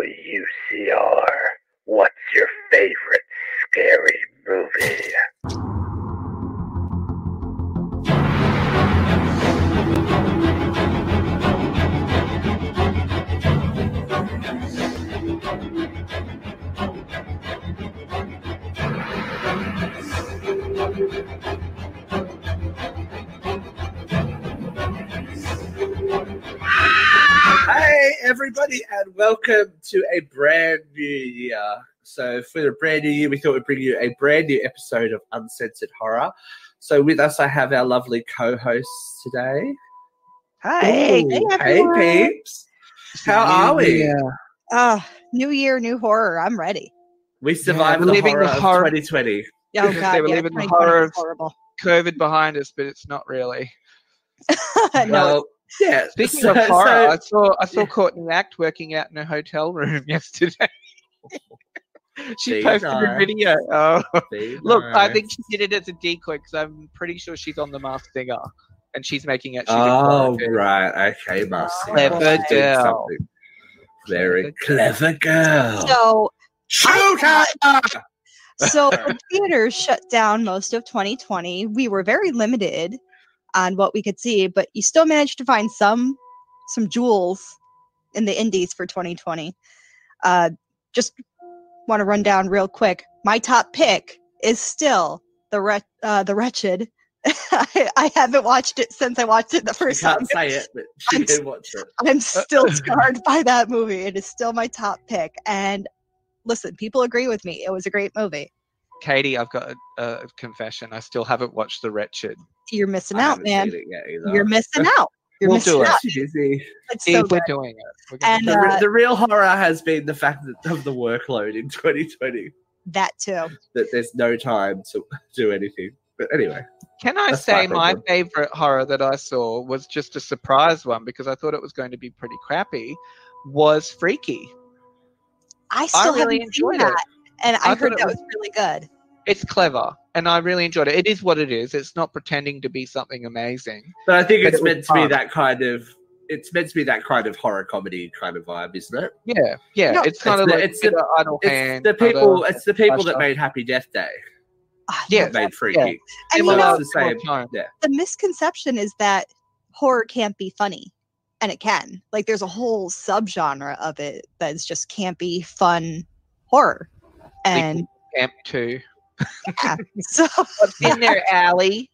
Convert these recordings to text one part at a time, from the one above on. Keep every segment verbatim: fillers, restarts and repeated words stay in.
U C R. What's your favorite scary movie? Hey everybody, and welcome to a brand new year. So for a brand new year, we thought we'd bring you a brand new episode of Uncensored Horror. So with us, I have our lovely co-hosts today. Hi. Ooh, Hey, hey everyone. peeps. How are we? Uh, new year, new horror. I'm ready. We survived Yeah, the living horror the of horror- twenty twenty. Oh They god, were yeah, living the twenty twenty horror was of- horrible. COVID behind us, but it's not really. no, Well, yeah. Speaking so- of horror, so- I saw I saw yeah. Courtney Act working out in a hotel room yesterday. she Be posted a nice. video. Oh, Be look, I nice. think she did it as a decoy because I'm pretty sure she's on The Masked Singer, and she's making it. Oh, right. Okay, Marcy. Clever Marcy's doing girl. something. Very clever girl. So, Shoot her! so when theaters shut down most of twenty twenty, we were very limited on what we could see, but you still managed to find some some jewels in the indies for twenty twenty. Uh, just want to run down real quick. My top pick is still the Wret- uh, the Wretched. I, I haven't watched it since I watched it the I first time. can't say it, but she I'm did watch it. I'm still scarred by that movie. It is still my top pick. And listen, people agree with me. It was a great movie. Katie, I've got a, a confession. I still haven't watched The Wretched. You're missing I out, haven't man. seen it yet either. You're missing out. You're We'll missing do it. out. Too busy. It's If so we're good. doing it, we're gonna And, do The, it. re- uh, the real horror has been the fact that, of the workload in twenty twenty, That too. that there's no time to do anything. But anyway, Can I That's say my my problem. favorite horror that I saw was just a surprise one because I thought it was going to be pretty crappy. Was Freaky. I still really haven't seen enjoyed it. that. And I, I heard thought it that was- was really good. It's clever, and I really enjoyed it. It is what it is. It's not pretending to be something amazing. but I think But it's it was meant to be fun. that kind of. It's meant to be that kind of horror comedy kind of vibe, isn't it? Yeah, yeah. No, it's kind it's of the- like it's the- Peter Idle It's Hand. the people. other- It's the people that Usher. made Happy Death Day. Ah, Yeah. yeah. That made Freaky. And you Similar know, it's the same. tone. Yeah. the misconception is that horror can't be funny. And it can. Like, there's a whole subgenre of it that is just campy, fun horror. And Camp two. yeah, so What's in there, Allie?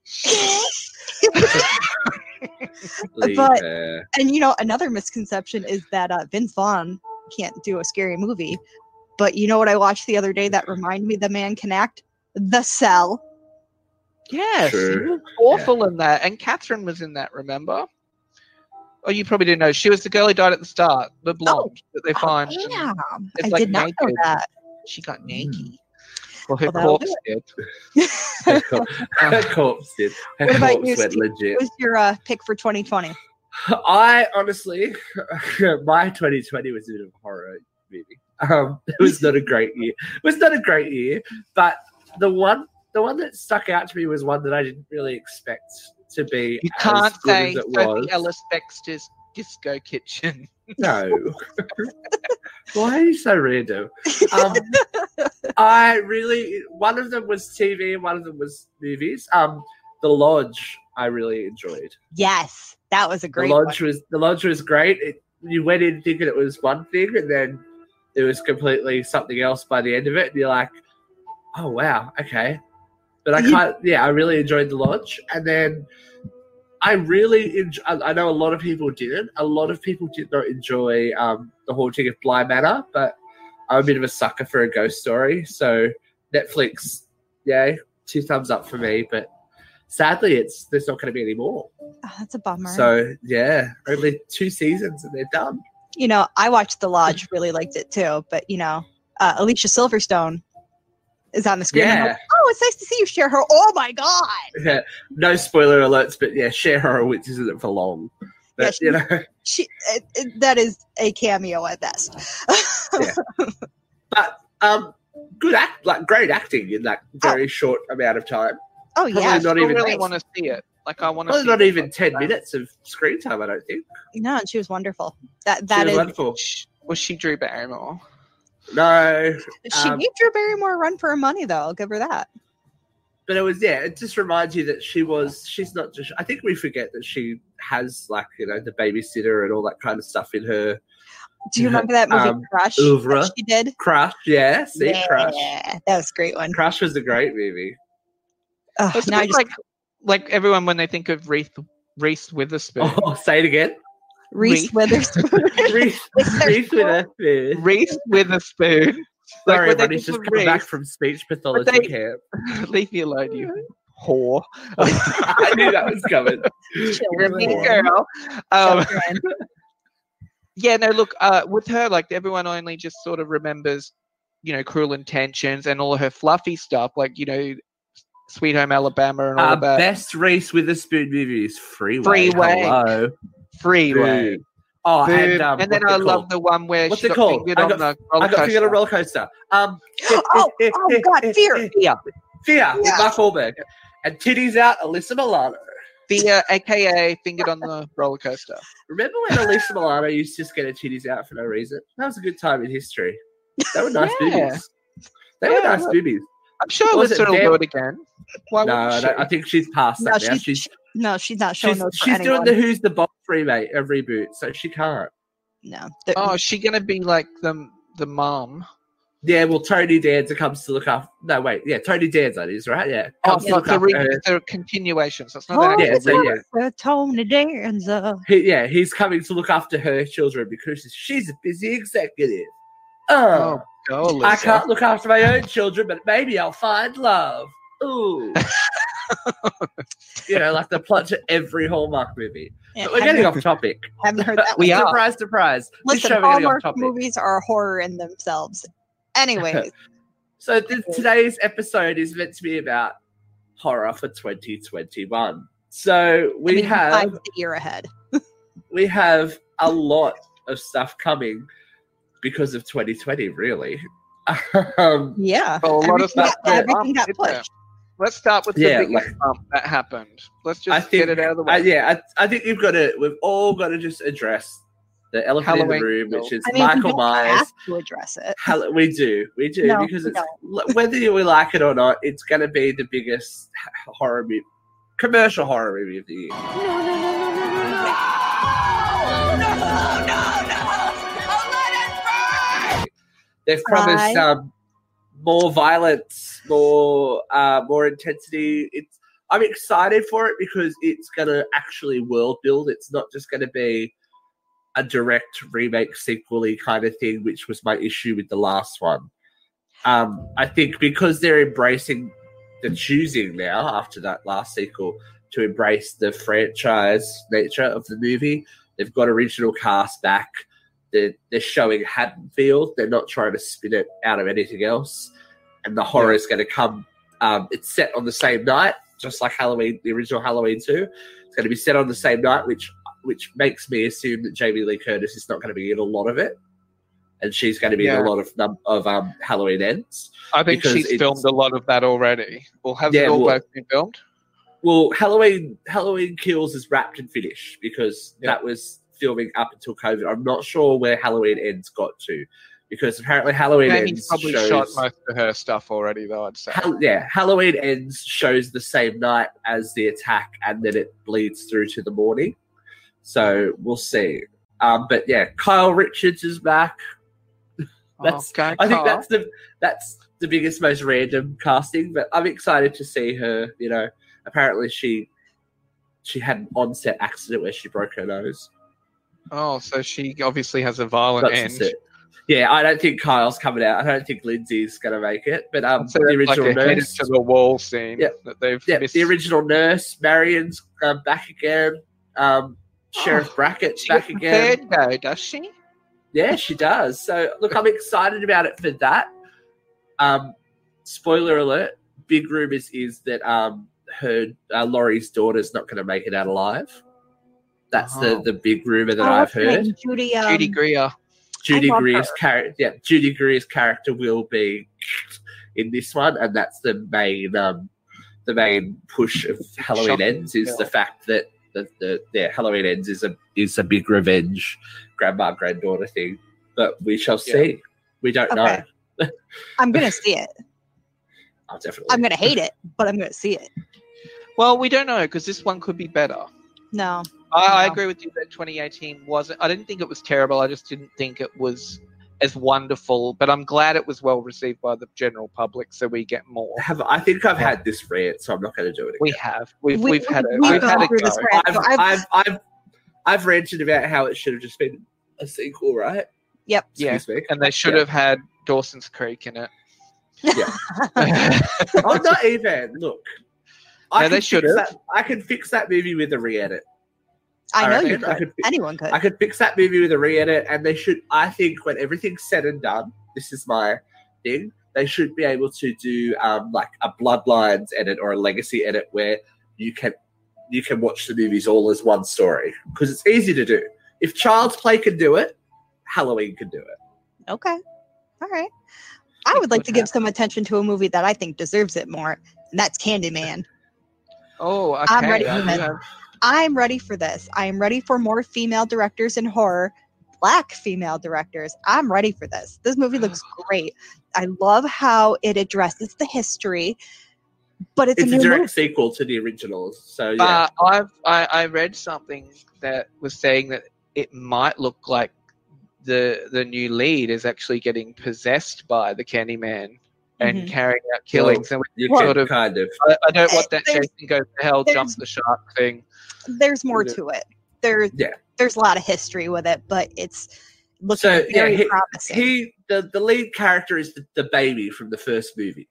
Leave But- her. and you know, another misconception is that uh, Vince Vaughn can't do a scary movie. But you know what I watched the other day that reminded me the man can act? The Cell. Yes, True. he was awful in that, and Catherine was in that. Remember? Oh, you probably didn't know. She was the girl who died at the start, the blonde that they find. Oh, yeah, It's I like did not know naked. that. She got naked. Well, her Well, that'll corpse do did. Her cor- her corpse did. Her What about corpse you, went Steve? legit. What was your uh, pick for twenty twenty? I honestly, my twenty twenty was a bit of a horror movie. Um, it was not a great year. It was not a great year, but the one, the one that stuck out to me was one that I didn't really expect to be You as can't good say as it Sophie was. Ellis Bextor's Disco Kitchen. No. Why are you so random? Um, I really, one of them was T V and one of them was movies. Um, The Lodge, I really enjoyed. Yes, that was a The great one. Lodge was the Lodge was great. It, you went in thinking it was one thing, and then it was completely something else by the end of it. And you're like, oh wow, okay. But I You- can't. Yeah, I really enjoyed The Lodge, and then I really enjoy. I know a lot of people didn't. A lot of people did not enjoy um, The Haunting of Bly Manor, but I'm a bit of a sucker for a ghost story. So Netflix, yeah, two thumbs up for me. But sadly, it's there's not going to be any more. Oh, that's a bummer. So yeah, only two seasons and they're done. you know, I watched The Lodge, really liked it too. But you know, uh, Alicia Silverstone is on the screen. I'm Yeah. like, oh, it's nice to see you share her. Oh my god! Yeah, no spoiler alerts, but yeah, Cher Horowitz isn't for long. But Yeah, you know, She it, it, that is a cameo at best. but um, good act, like great acting in that very short amount of time. Oh Probably yeah, I not still even- really want to see it. Like I want to. Well, not even ten minutes of screen time, I don't think. no, and she was wonderful. That She that was is wonderful. Was she Drew Barrymore? No, She um, gave Drew Barrymore a run for her money, though. I'll give her that. but it was yeah. It just reminds you that she was. She's not just. I think we forget that she has like you know the babysitter and all that kind of stuff in her Do you remember that movie Um, Crush oeuvre. that she did? Crush. Yeah, see, yeah, Crush. that was a great one. Crush was a great movie. Ugh, It's a now I bit just like like everyone when they think of Reese Reese Witherspoon. Oh, say it again. Reese Reese. Witherspoon. Reese, Reese with a food. Reese Witherspoon. Like Sorry, when they everybody's think just of come back Reese, from speech pathology they- camp. leave me alone, you whore. I knew that was coming. You're a mean Children. girl. Um, Children. yeah, no, look, uh, with her, like everyone only just sort of remembers, you know, Cruel Intentions and all of her fluffy stuff, like you know, Sweet Home Alabama and all Uh, of that. best Reese Witherspoon movie is Freeway. Freeway. Hello. Freeway. Boo. Oh, Boom. and, um, and then what's I it love called? the one where What's she it got called? fingered I on got- the roller I got figured coaster. a roller coaster. Um, Oh, oh God, Fear. Fear. Fear with Yeah. Mark Wahlberg. And titties out, Alyssa Milano. Fear, aka fingered on the roller coaster. Remember when Alyssa Milano used to just get her titties out for no reason? That was a good time in history. They were nice Yeah. boobies. They were Yeah, nice look. boobies. I'm sure Was it Alyssa will them? do it again. Why No, wouldn't I, she? don't- I think she's past No, that now. she's, She's she- no, she's not showing she's, those for she's anyone. doing the Who's the Boss remake, a reboot, so she can't. No. The- Oh, is she gonna be like the the mom? Yeah, well, Tony Danza comes to look after. No, wait, yeah, Tony Danza is right. Yeah, Oh, comes to so look it's a, after re- her. it's a continuation. So it's not Oh, an Yeah, actual so reboot. yeah. the Tony Danza. He, yeah, he's coming to look after her children because she's a busy executive. Oh, Oh, go, I Alyssa. can't look after my own children, but maybe I'll find love. Ooh. You know, like the plot to every Hallmark movie. Yeah, But we're getting off topic. haven't heard that. We one. are. Surprise, surprise. This Listen, show we're getting off Hallmark topic. movies are horror in themselves. Anyways, So th- today's episode is meant to be about horror for twenty twenty-one. So we I mean, have besides the year ahead. we have a lot of stuff coming because of twenty twenty, really. um, Yeah. Well, a lot of Everything stuff got- got everything bumped, got didn't there? pushed. Let's start with the Yeah, biggest like- bump that happened. Let's just I think, get it out of the way. uh, yeah, I, I think you've got to. We've all got to just address the elephant in Halloween the room, Kills. which is I mean, we Michael don't Myers. have to address it. Hall- we do, we do, No, because we it's whether you like it or not, it's going to be the biggest h- horror movie, commercial horror movie of the year. They've promised I- um, more violence, more uh, more intensity. It's I'm excited for it because it's going to actually world build. It's not just going to be a direct remake, sequel-y kind of thing, which was my issue with the last one. Um, I think because they're embracing, they're choosing now after that last sequel to embrace the franchise nature of the movie. They've got original cast back. They're, they're showing Haddonfield. They're not trying to spin it out of anything else. And the horror is going to come. Um, it's set on the same night, just like Halloween, the original Halloween two. It's going to be set on the same night, which which makes me assume that Jamie Lee Curtis is not going to be in a lot of it, and she's going to be Yeah. in a lot of num- of um, Halloween Ends. I think because she's it's- filmed a lot of that already. Well, has Yeah, it all well- both been filmed? Well, Halloween Halloween Kills is wrapped and finished because Yeah. that was filming up until COVID. I'm not sure where Halloween Ends got to because apparently Halloween Jamie's Ends probably shows, shot most of her stuff already, though, I'd say. Hal- yeah, Halloween Ends shows the same night as the attack, and then it bleeds through to the morning. So we'll see. Um, but yeah, Kyle Richards is back. That's- okay, I think Carl. that's the that's the biggest, most random casting. But I'm excited to see her. You know, apparently she she had an onset accident where she broke her nose. Oh, so she obviously has a violent That's end. just it. Yeah, I don't think Kyle's coming out. I don't think Lindsay's going to make it. But um, So the it's like original a headed nurse, to the wall scene Yeah. that they've yeah, missed. the original nurse, Marion's uh, back again. Um, Sheriff Oh, Brackett's She back gets again. third go, does she? Yeah, she does. So look, I'm excited about it for that. Um, spoiler alert: big rumors is that um, her uh, Laurie's daughter's not going to make it out alive. That's Oh. the the big rumor that Oh, I've what's her heard. name? Judy. Um, Judy Greer. Judy I love Greer's her. character, yeah, Judy Greer's character will be in this one, and that's the main, um, the main push of Halloween Shocking Ends is film. the fact that the, the yeah, Halloween Ends is a is a big revenge grandma granddaughter thing. but we shall Yeah. see. We don't Okay. know. I'm gonna see it. I'll definitely. I'm gonna hate it, but I'm gonna see it. Well, we don't know because this one could be better. No. I, I No. agree with you that twenty eighteen wasn't. I didn't think it was terrible. I just didn't think it was as wonderful. But I'm glad it was well received by the general public, so we get more. have. I think I've had this rant, so I'm not going to do it again. We have. We've We- we've had we- it. we've We've had gone it through go. this rant. I've, So I've- I've, I've, I've ranted about how it should have just been a sequel, right? Yep. Yeah, Excuse me. and they should Yeah. have had Dawson's Creek in it. Oh, not even. Look, I No, they could should fix have. that. I could fix that movie with a re-edit. I know reckon you I could. could fi- Anyone could. I could fix that movie with a re-edit, and they should. I think when everything's said and done, this is my thing. They should be able to do um, like a Bloodlines edit or a Legacy edit where you can you can watch the movies all as one story because it's easy to do. If Child's Play can do it, Halloween can do it. Okay. All right. I It would like could to give happen. some attention to a movie that I think deserves it more, and that's Candyman. Oh, okay. I'm ready I for do it. have- I'm ready for this. I am ready for more female directors in horror, black female directors. I'm ready for this. This movie looks great. I love how it addresses the history, but it's, It's a a new direct movie. sequel to the originals, so yeah. But I've I, I read something that was saying that it might look like the the new lead is actually getting possessed by the Candyman and Mhm. carrying out killings. and you Well- can sort of, kind of. I, I don't want that There's- Jason goes to hell, there's- jump the shark thing. There's more Yeah. to it. There's Yeah. there's a lot of history with it, but it's looking So, yeah, very he- promising. He the, the lead character is the, the baby from the first movie.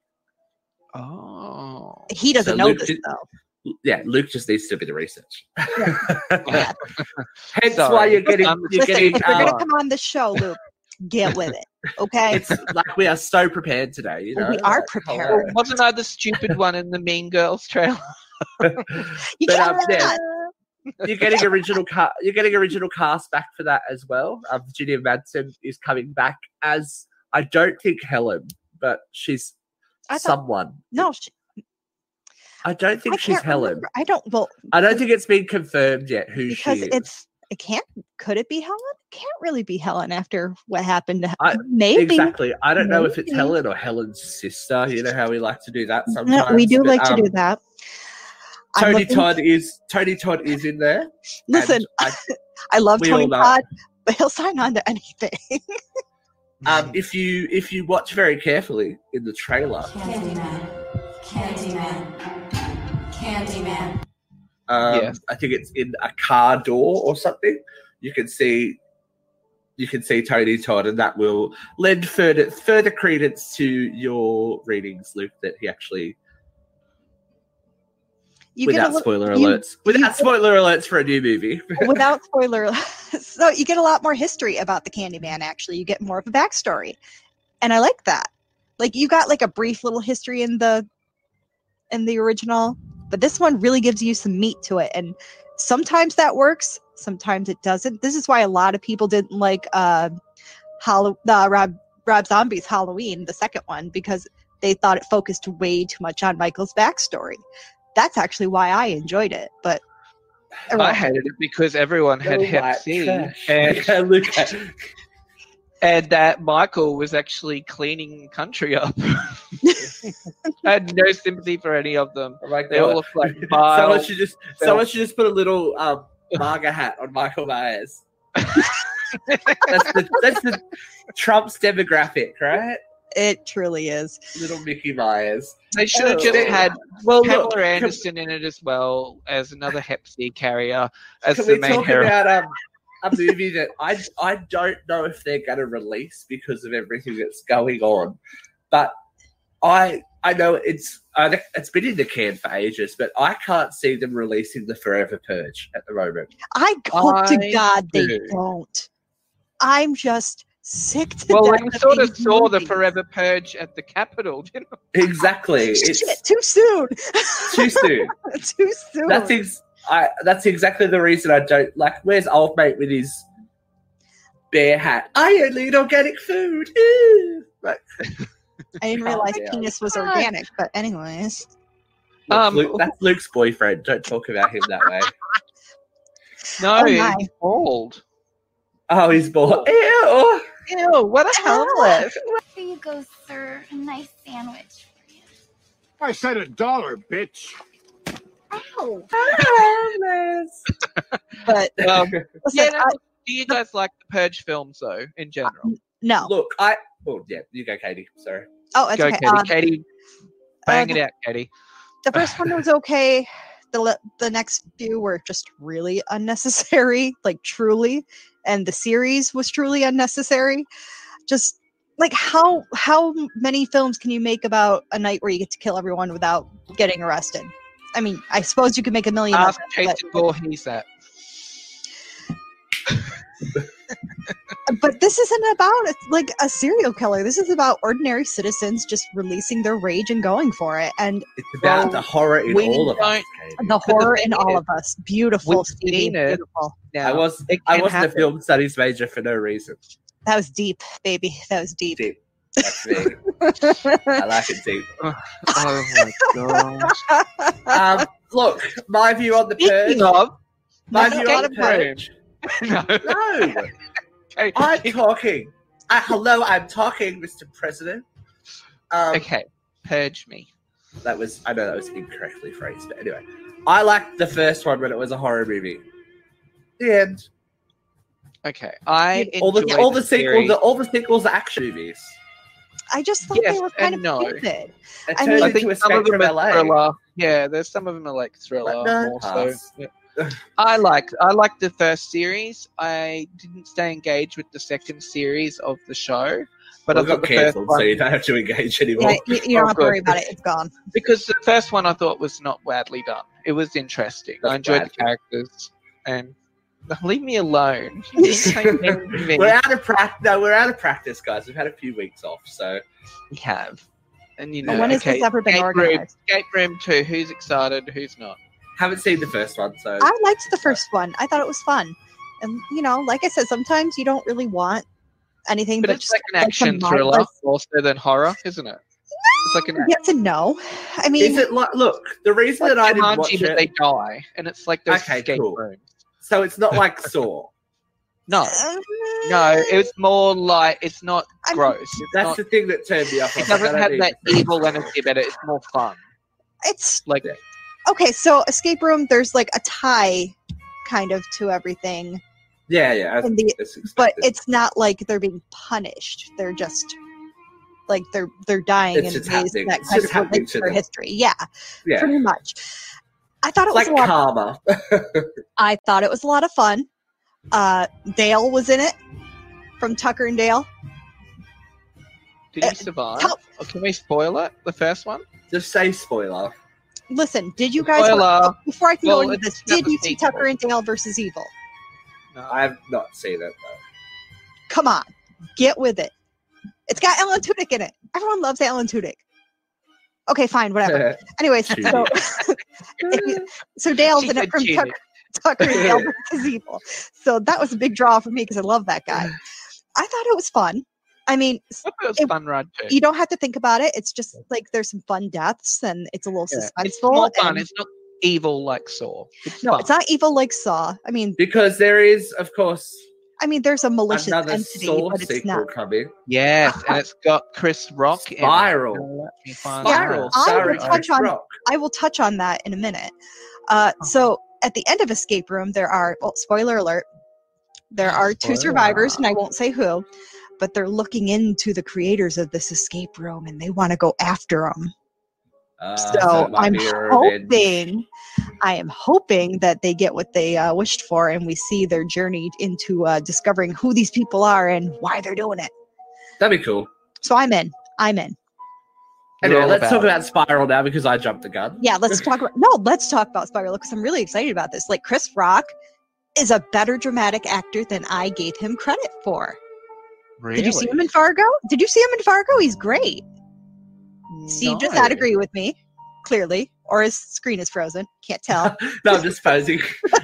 Oh, He doesn't so know Luke this did- though. Yeah, Luke just needs to do a bit of research. Yeah. Hence Sorry. why you're getting I'm you're Listen, getting. if you're uh, gonna come on the show, Luke, get with it. Okay? it's like we are so prepared today. You know, We are like, prepared. hello. wasn't I the stupid one in the Mean Girls trailer? You But, can't um, yeah. not. You're getting original ca- You're getting original cast back for that as well. Um, Virginia Madsen is coming back as I don't think Helen, but she's I thought- someone. No, she, I don't think I she's can't Helen. remember. I don't. Well, I don't think it's been confirmed yet who because she is. it's it can't. Could it be Helen? It can't really be Helen after what happened to I- maybe. Exactly. I don't know if it's Maybe. Helen or Helen's sister. You know how we like to do that sometimes. No, we do but, like to um, do that. I'm Tony looking- Todd is Tony Todd is in there. and Listen, I, I love we all Tony know. Todd, but he'll sign on to anything. um, if you if you watch very carefully in the trailer, Candyman. Candyman. Candyman. um, Yes. I think it's in a car door or something. You can see you can see Tony Todd, and that will lend further further credence to your readings, Luke. That he actually, You get a without little, spoiler you- alerts, without you- spoiler alerts for a new movie. without spoiler. So you get a lot more history about the Candyman. Actually, you get more of a backstory, and I like that. Like you got like a brief little history in the in the original, but this one really gives you some meat to it, and sometimes that works, sometimes it doesn't. This is why a lot of people didn't like uh, Hallow- uh Rob Rob Zombie's Halloween, the second one, because they thought it focused way too much on Michael's backstory. That's actually why I enjoyed it, but I hated it because everyone had Oh, Hep my C, trash. and Yeah, look at- and that Michael was actually cleaning country up. I had no sympathy for any of them. oh my They all God. look like Someone vile. should just someone should just put a little um, MAGA hat on Michael Myers. That's the that's the Trump's demographic, right? it truly is. Little Mickey Myers. They should have Oh. just had Well, Pamela look, can, Anderson in it as well as another Hep C carrier as can the we main talk hero. about um, a movie that I I don't know if they're going to release because of everything that's going on, but I I know it's uh, it's been in the can for ages, but I can't see them releasing the Forever Purge at the moment. I hope to I God they do. don't. I'm just sick to Well, death we of sort of these saw the movies. Forever Purge at the Capitol, didn't we? Exactly, Shit, it's too soon. too soon. too soon. That's ex- I. That's exactly the reason I don't like. Where's old mate with his bear hat? I only eat organic food. Ew. Like, I didn't Calm realize down. penis was organic, but anyways. look, Um, Luke, that's Luke's boyfriend. Don't talk about him that way. No, Oh, my. he's bald. Oh, he's bald. Ew. Ew, what a homeless. Here you go, sir. A nice sandwich for you. I said a dollar, bitch. Ow. But Um, listen, yeah, no, I- do you guys like the Purge films, though, in general? no. Look, I. Oh, yeah, you go, Katie. Sorry. Oh, it's Go, okay. Katie. Um, Katie, bang uh, it out, Katie. the first one was okay. The le- the next few were just really unnecessary, like truly, and the series was truly unnecessary. Just like how how many films can you make about a night where you get to kill everyone without getting arrested? I mean, I suppose you could make a million. of Ask them, Jason Voorhees that. but, but this isn't about like a serial killer. This is about ordinary citizens just releasing their rage and going for it, and It's about Well, the horror in we all of us, don't- Katie. the horror thing in all is, of us. Beautiful, we've Stevie. seen it. Beautiful. Now, I was it I can wasn't happen. a film studies major for no reason. That was deep, baby. That was deep. Deep. That's me. I like it deep. Oh my gosh. Um, look, my view on the Speaking purge. of, My let's view get on the the room. purge. no. No, Okay. I'm talking. Uh, hello, I'm talking, Mister President. Um, okay, purge me. That was I know that was incorrectly phrased, but anyway, I liked the first one when it was a horror movie. The end. Okay, I all the enjoyed all the sequels, series. the, all the sequels are action movies. I just thought Yes they were kind and of no. stupid. It I turns mean- I into think some of Escape them from are L A. thriller. Yeah, there's some of them are like thriller. But no, more so. pass. Yeah. I liked I liked the first series. I didn't stay engaged with the second series of the show, but Well, I it thought got the first cancelled, one so you don't have to engage anymore. Yeah, you, you don't Oh, have to worry good. about it. It's gone. because the first one I thought was not badly done. It was interesting. That's I enjoyed the bad. characters and leave me alone. You didn't say anything to me. We're out of practice. No, we're out of practice, guys. We've had a few weeks off, so We have. And you But know, when has okay, this ever been Escape Room, organized? Escape Room two, who's excited, who's not? haven't seen the first one. So I liked the first one. I thought it was fun. And, you know, like I said, sometimes you don't really want anything But but, it's just like an action some thriller mindless- more so than horror, isn't it? It's like an Yes and no. I mean, is it like? Look, the reason like that I didn't watch Jumanji, but it, they die, and it's like those Okay, escape cool. rooms. so it's not like Saw. No, uh, no, it's more like it's not I'm- gross. It's That's not, the thing that turned me off. I it was like, doesn't I have don't that need to- evil energy about it. It's more fun. It's Like Yeah. okay. So, escape room, there's like a tie kind of to everything, Yeah, yeah. and the, It's but expected. it's not like they're being punished. They're just like they're they're dying It's in just ways happening. that It's kind just of happening relate to to their them. history. Yeah, yeah. pretty much. I thought it It's was like a lot. karma. I thought it was a lot of fun. Uh, Dale was in it from Tucker and Dale. Did Uh, he survive? tell- Or can we spoil it? The first one? Just say spoiler. Listen, did you guys Spoiler. before I can Well, go into it's this? not Did the you see sequel. Tucker and Dale versus Evil? No. I have not seen it. Though. Come on, get with it. It's got Alan Tudyk in it. Everyone loves Alan Tudyk. Okay, fine, whatever. Anyways, so, if you- so Dale's She in it said from cheating. Tucker, Tucker and Dale versus Evil. So that was a big draw for me because I love that guy. I thought it was fun. I mean, s- I thought it was it- fun ride too. you don't have to think about it. It's just like there's some fun deaths and it's a little Yeah. It's suspenseful. more fun. and- It's not evil like Saw. It's no, fun. it's not evil like Saw. I mean, Because there is, of course, I mean, there's a malicious another entity, Saw but it's sequel not. coming. Yes, and it's got Chris Rock. in it. Spiral. Gonna let me find Spiral, out. I will starring touch Chris on- Rock. I will touch on that in a minute. Uh, so at the end of Escape Room, there are, well, spoiler alert, there are two Spoiler. survivors, and I won't say who, but they're looking into the creators of this escape room and they want to go after them. Uh, So it might I'm be a revenge. hoping, I am hoping that they get what they uh, wished for and we see their journey into uh, discovering who these people are and why they're doing it. That'd be cool. So I'm in. I'm in. You're Anyway, all let's talk about about Spiral now because I jumped the gun. Yeah, let's talk about, no, let's talk about Spiral because I'm really excited about this. Like, Chris Rock is a better dramatic actor than I gave him credit for. Really? Did you see him in Fargo? Did you see him in Fargo? He's great. Steve does not No. agree with me, clearly, or his screen is frozen. Can't tell. No, I'm just posing.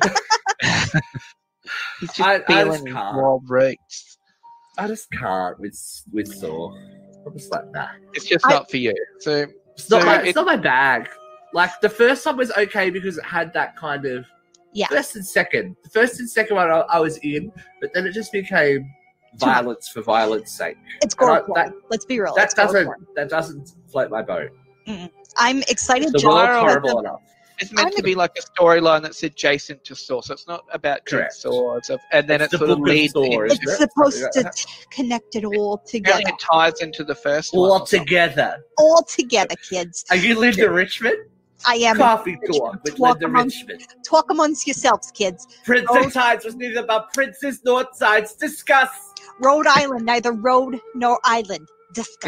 He's just I- I feeling just his can't. wild roots. I just can't with with Saw. I'm just like nah. It's just I- not for you. So It's not So my it- it's not my bag. Like the first one was okay because it had that kind of Yeah. first and second. The first and second one I, I was in, but then it just became violence for violence sake. It's gore And I- porn. that- Let's be real. That it's gore doesn't porn. that doesn't float my boat. I'm excited. The John, world's because horrible the- enough. It's meant I'm to be like a storyline that's adjacent to Saw, so it's not about Correct. Jigsaw, it's a- and then It's it the sort of Book of leads Saw, into, isn't It's it? supposed Something to like t- connect it all together. apparently it ties into the first one. All or something. together. All together, kids. Are you Linda Richmond? I am. Coffee talk with Talk Linda among- Richmond. Talk amongst yourselves, kids. Princess Tides was neither about Princess North Sides. Discuss. Rhode Island, neither road nor island. Discuss.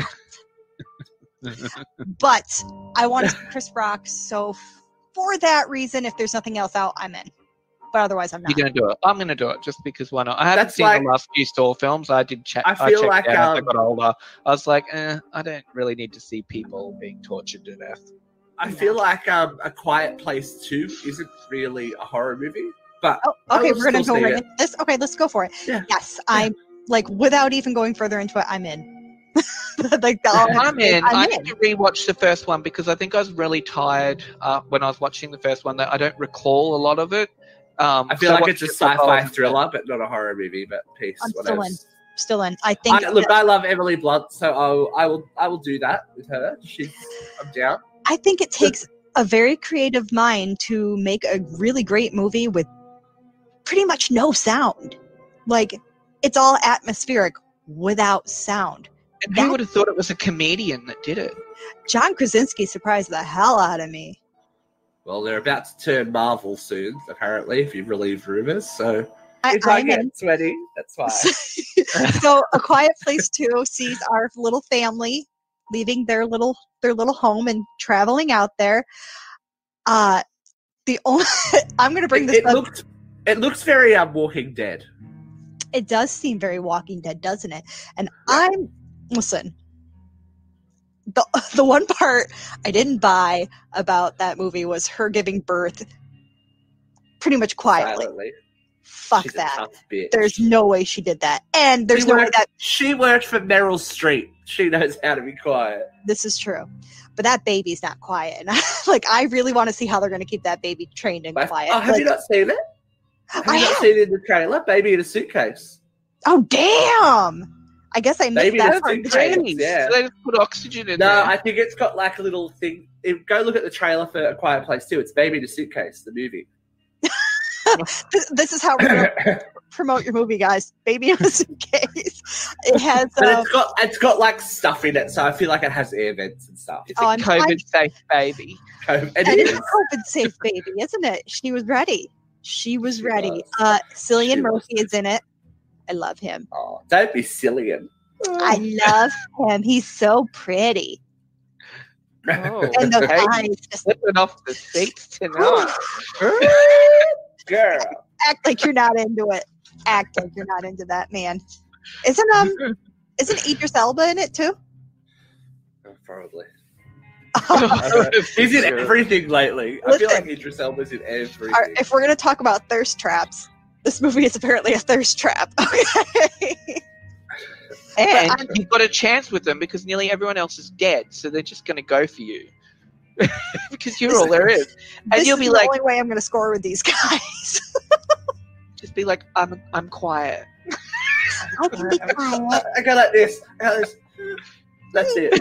But I want to see Chris Rock, so for that reason, if there's nothing else out, I'm in. But otherwise, I'm not. You're going to do it. I'm going to do it just because why not? I haven't That's seen like- the last few Saw films. I did check. I feel checked like, out as I um, got older. I was like, eh, I don't really need to see people being tortured to death. I feel like um, A Quiet Place two isn't really a horror movie, but Oh, I okay, will we're gonna still go see right it. into this. Okay, let's go for it. Yeah. Yes, I'm like without even going further into it, I'm in. Like the, I'm in. I'm I in. need to rewatch the first one because I think I was really tired uh, when I was watching the first one. That I don't recall a lot of it. Um, I feel so like watched it's a it for sci-fi both. thriller, but not a horror movie. But peace. I'm what still else? in. Still in. I think. I, look, I love Emily Blunt, so I'll, I will. I will do that with her. She's. I'm down. I think it takes a very creative mind to make a really great movie with pretty much no sound. Like it's all atmospheric without sound. And who would have thought it was a comedian that did it? John Krasinski surprised the hell out of me. Well, they're about to turn Marvel soon, apparently, if you've relieved rumors. So I, if I I'm get in. sweaty, that's fine. So A Quiet Place two sees our little family leaving their little their little home and traveling out there. Uh the only I'm gonna bring it, this it up. looked. It looks very um, Walking Dead. It does seem very Walking Dead, doesn't it? And I'm listen. The the one part I didn't buy about that movie was her giving birth pretty much quietly. Silently. Fuck She's a that. tough bitch. There's no way she did that. And there's She no way worked- that She worked for Meryl Streep. She knows how to be quiet. this is true. But that baby's not quiet. And I, like I really want to see how they're gonna keep that baby trained and But- quiet. oh, have Like, you not seen it? Have I you not have. seen it in the trailer? Baby in a suitcase. Oh damn! I guess I missed Baby that in a part. of the suitcase. trailer. Jeez. yeah. So they just put oxygen in No, there. I think it's got like a little thing. If, go look at the trailer for A Quiet Place too. It's Baby in a Suitcase, the movie. This, this is how we're gonna promote your movie, guys. Baby in a suitcase. It has. But Um, it's got it's got like stuff in it, so I feel like it has air vents and stuff. It's Oh, a I'm- I'm- COVID safe baby. It that is is. a COVID safe baby, isn't it? She was ready. She was She ready. was. Uh, Cillian She was. Murphy is in it. I love him. Oh, don't be silly. And I love him. He's so pretty. Oh, And the okay. eyes just Slipping off the seats tonight. girl. act like you're not into it. Act like you're not into that man. Isn't um isn't Idris Elba in it too? Oh, probably. He's in everything lately. I feel Listen. like Idris Elba's in everything. Our- if we're gonna talk about thirst traps, this movie is apparently a thirst trap. Okay. And I'm- you've got a chance with them because nearly everyone else is dead, so they're just going to go for you. Because you're This- all there is. And this you'll is be the like, only way I'm gonna score with these guys. just be like, I'm I'm quiet. I can be quiet. I go like this. I go like this. That's it.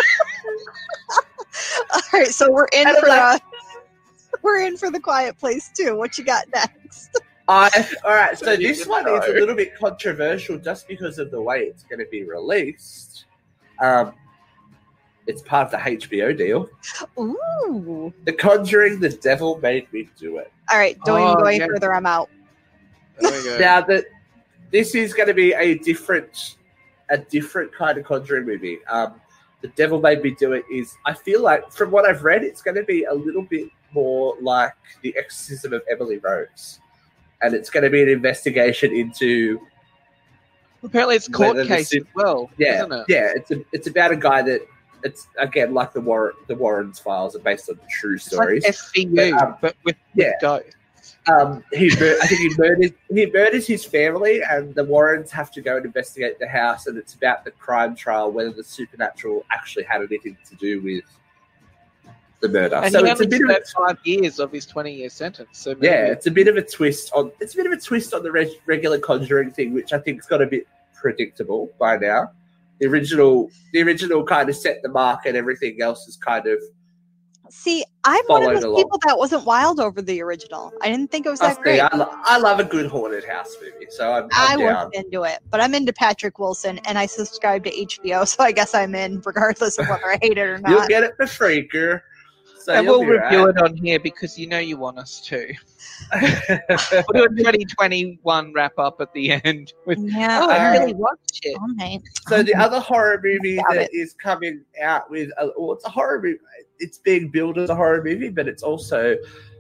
All right, so we're in And I'm for like- uh, we're in for the Quiet Place too. What you got next? I, all right, so So you this just one is a know. little bit controversial just because of the way it's going to be released. Um, it's part of the H B O deal. Ooh. The Conjuring, The Devil Made Me Do It. All right, don't Oh, even go any yeah. further. I'm out. There we go. Now that this is going to be a different, a different kind of Conjuring movie. Um, The Devil Made Me Do It is, I feel like, from what I've read, it's going to be a little bit more like The Exorcism of Emily Rose, and it's going to be an investigation into Apparently it's court Whether the case sup- as well, yeah, isn't it? yeah. It's a, it's about a guy that it's again like the Warren the Warrens files are based on true It's stories. like S C U, But, um, but with yeah. ghosts. Um, he mur- I think he murders he murders his family, and the Warrens have to go and investigate the house, and it's about the crime trial, whether the supernatural actually had anything to do with the murder. And so he it's a only bit of served five years of his twenty-year sentence. So maybe yeah, it's a bit of a twist on it's a bit of a twist on the reg- regular Conjuring thing, which I think's got a bit predictable by now. The original, the original kind of set the mark, and everything else is kind of. See, I'm one of Followed those along. people that wasn't wild over the original. I didn't think it was that Trust me, great. I, lo- I love a good haunted house movie, so I'm, I I'm down. wasn't into it, but I'm into Patrick Wilson, and I subscribe to H B O, so I guess I'm in, regardless of whether I hate it or You'll not. get it for free, girl. So And you'll we'll be review right. it on here because you know you want us to. We'll do a twenty twenty-one wrap up at the end. With, Yeah, oh, all I right. really watched it. All right. So the other horror movie Doubt that it. is coming out with, uh, well, it's a horror movie. It's being billed as a horror movie, but it's also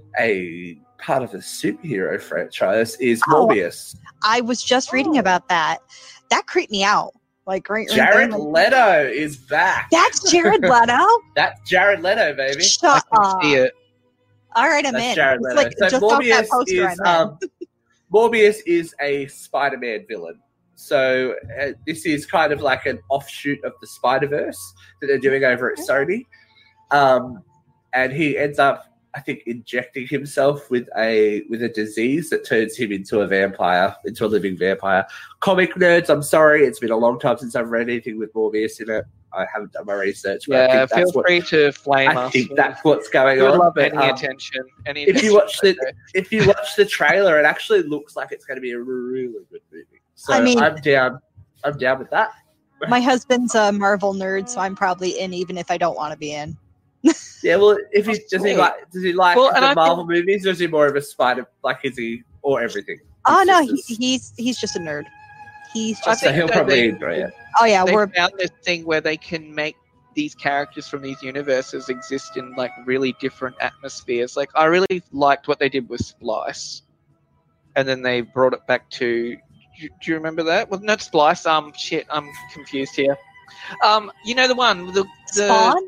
a part of a superhero franchise. Is Oh. Morbius? I was just reading about that. That creeped me out. Like right, right Jared there, like, Leto is back. That's Jared Leto. That's Jared Leto, baby. I Shut can up. see it. All right, I'm That's in. Jared It's Leto. like so just off that Morbius poster, is I'm in. um, Morbius is a Spider-Man villain. So uh, this is kind of like an offshoot of the Spider-Verse that they're doing over at Sony. Um, and he ends up, I think, injecting himself with a with a disease that turns him into a vampire, into a living vampire. Comic nerds, I'm sorry, it's been a long time since I've read anything with Morbius in it. I haven't done my research, but I Yeah, think feel that's what free to flame I us. think that's what's going We would on. love but, any um, attention. Any if you attention watch the right there. if you watch the trailer, it actually looks like it's going to be a really good movie. So I mean- I'm down. I'm down with that. My husband's a Marvel nerd, so I'm probably in, even if I don't want to be in. Yeah, well, if he That's does he great. like does he like Well, and the I Marvel movies, or is he more of a Spider? Like, is he or everything? Oh It's no, just he, this- he's he's just a nerd. He's I just. so think he'll that probably they- enjoy it. Oh yeah, They we're found this thing where they can make these characters from these universes exist in like really different atmospheres. Like I really liked what they did with Splice, and then they brought it back to. Do, do you remember that? Well, not Splice. Um, shit, I'm confused here. Um, you know the one the the Spawn.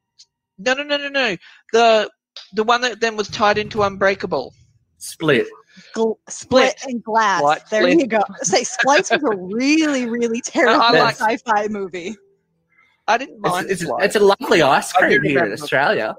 no no no no no the the one that then was tied into Unbreakable. Split. Gl- split Split. and glass. What? There Split. you go. Say Splice was a really, really terrible I like- sci-fi movie. I didn't It's, mind it's, Splice. it's a lovely ice I do cream here in remember. Australia.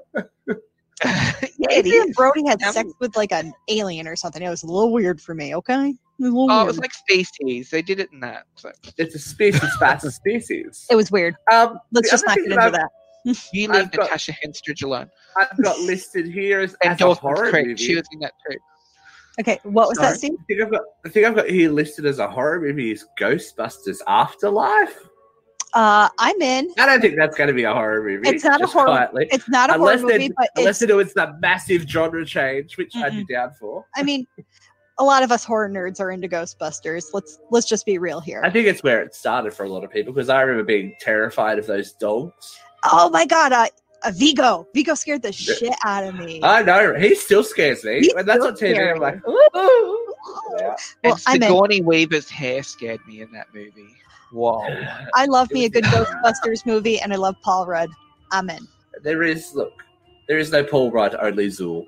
yeah, it Adrian is. Brody had Um, sex with like an alien or something. It was a little weird for me. Okay, it was a little Oh, it weird. was like Species. They did it in that. So. It's a species, that's a species. It was weird. Um, Let's the just other not thing get that into I've- that. You I've leave got- Natasha Henstridge alone. I've got listed here as, And as a Dawson's horror Creek. movie. She was in that too. Okay, what was Sorry. that, Steve? I think I've got. I think I've got here listed as a horror movie is Ghostbusters Afterlife. Uh, I'm in. I don't think that's going to be a horror movie. It's not a just horror- Quietly. It's not a unless horror movie, they but unless it's. they do it's the massive genre change, which I'd be down for. I mean, a lot of us horror nerds are into Ghostbusters. Let's let's just be real here. I think it's where it started for a lot of people because I remember being terrified of those dogs. Oh my god, uh, uh, Vigo. Vigo scared the shit out of me. I know he still scares me. He's When that's still on T V, I'm scary. like, ooh. Yeah. Well, and I'm in. Sigourney Weaver's hair scared me in that movie. Whoa. I love It me a was- good Ghostbusters movie, and I love Paul Rudd. I'm in. There is look, there is no Paul Rudd, only Zool.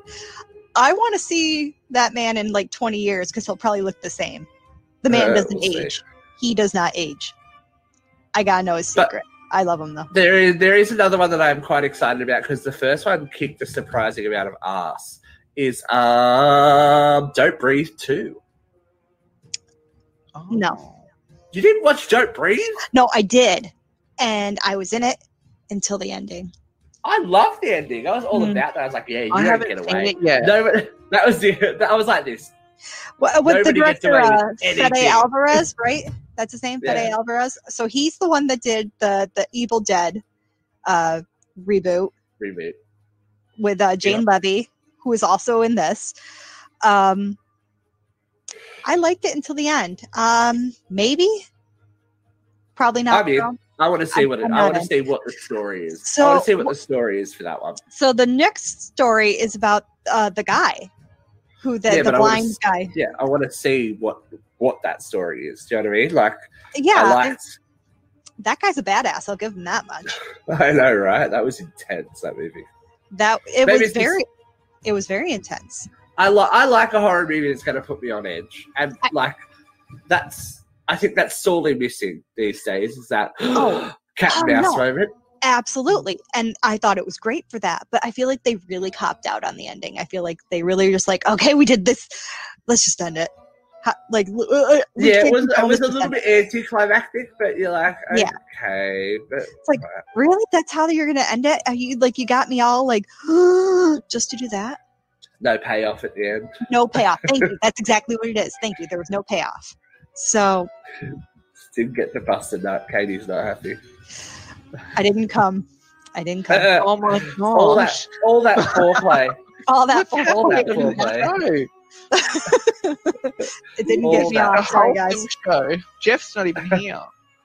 I want to see that man in like twenty years because he'll probably look the same. The man Uh, doesn't we'll see. age. He does not age. I gotta know his But- secret. I love him though. There is there is another one that I'm quite excited about because the first one kicked a surprising amount of ass. Is um Don't Breathe two. Oh. No. You didn't watch Don't Breathe? No, I did, and I was in it until the ending. I love the ending. I was all Mhm. about that. I was like, yeah, you I don't haven't get seen away. it yet. No, but that was the. I was like this. Well, with the Nobody gets director, away uh, with Fede anything. Alvarez, right? That's his name, Fede Yeah. Alvarez. So he's the one that did the the Evil Dead uh, reboot Reboot. with uh, Jane Levy, who is also in this. Um, I liked it until the end. Um, maybe, probably not. I mean, girl. I want to see I'm- what it, I'm I not want to in. see what the story is. I So- want to see what the story is for that one. So the next story is about uh, the guy, who the, Yeah, the but I wanna blind s- guy. Yeah, I want to see what what that story is. Do you know what I mean? Like, Yeah, I and liked. that guy's a badass. I'll give him that much. I know, right? That was intense. That movie. That it Maybe was it's just- very, it was very intense. I like I like a horror movie that's going to put me on edge, and I- like that's I think that's sorely missing these days. Is that Oh. cat and Oh, mouse no. moment? Absolutely. And I thought it was great for that. But I feel like they really copped out on the ending. I feel like they really were just like, okay, we did this. Let's just end it. Ha- like, uh, we Yeah, it can't was keep it going was a with little this. bit anticlimactic, but you're like, Yeah. okay, but It's like, really? That's how you're gonna end it? Are you like, you got me all like, just to do that? no payoff at the end. No payoff. Thank you. That's exactly what it is. Thank you. There was no payoff. So Didn't get the busted nut. Katie's not happy. I didn't come. I didn't come. Oh my all that, gosh. all that foreplay. All that What's all that happening? foreplay. No. It didn't all get me that. off. Sorry, Whole guys. show. Jeff's not even here.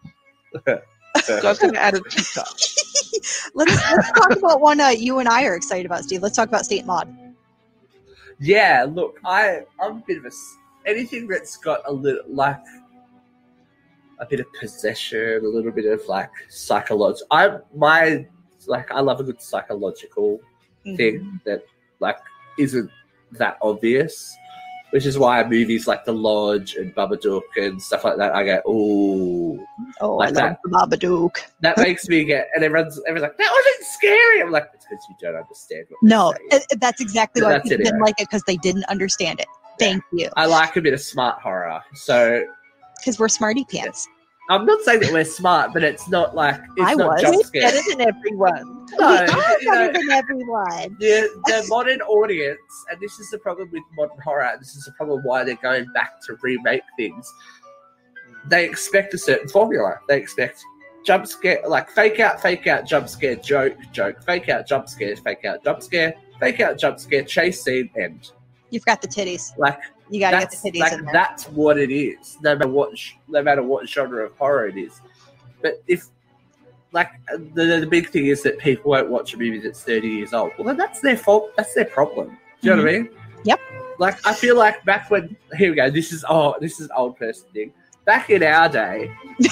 Guys, gonna add a ticker. let's let's talk about one uh, you and I are excited about, Steve. Let's talk about State Mod. Yeah, look, I I'm a bit of a s- anything that's got a little like a bit of possession, a little bit of like psychological. I my like I love a good psychological thing that like isn't that obvious, which is why movies like The Lodge and Babadook and stuff like that, I go, ooh, Oh, Like I that. love the Babadook. that makes me get, and everyone's everyone's like, that wasn't scary. I'm like, it's because you don't understand what No, they're saying. it- that's exactly But why that's people it, didn't anyway. like it, because they didn't understand it. Thank you. I like a bit of smart horror, so Because we're smarty pants. I'm not saying that we're smart, but it's not like it's I not was. jump We're scares. better than everyone. No, We are you know, better than everyone. the, the modern audience, and this is the problem with modern horror, and this is the problem why they're going back to remake things. They expect a certain formula. They expect jump scare, like fake out, fake out, jump scare, joke, joke, fake out, jump scare, fake out, jump scare, fake out, jump scare, chase scene, end. You forgot the titties. Like You gotta get that's the titties like in there. that's what it is. No matter what, sh- no matter what genre of horror it is. But if like the the big thing is that people won't watch a movie that's thirty years old. Well, then that's their fault. That's their problem. Do you know what I mean? Yep. Like I feel like back when here we go. This is oh, this is an old person thing. Back in our day,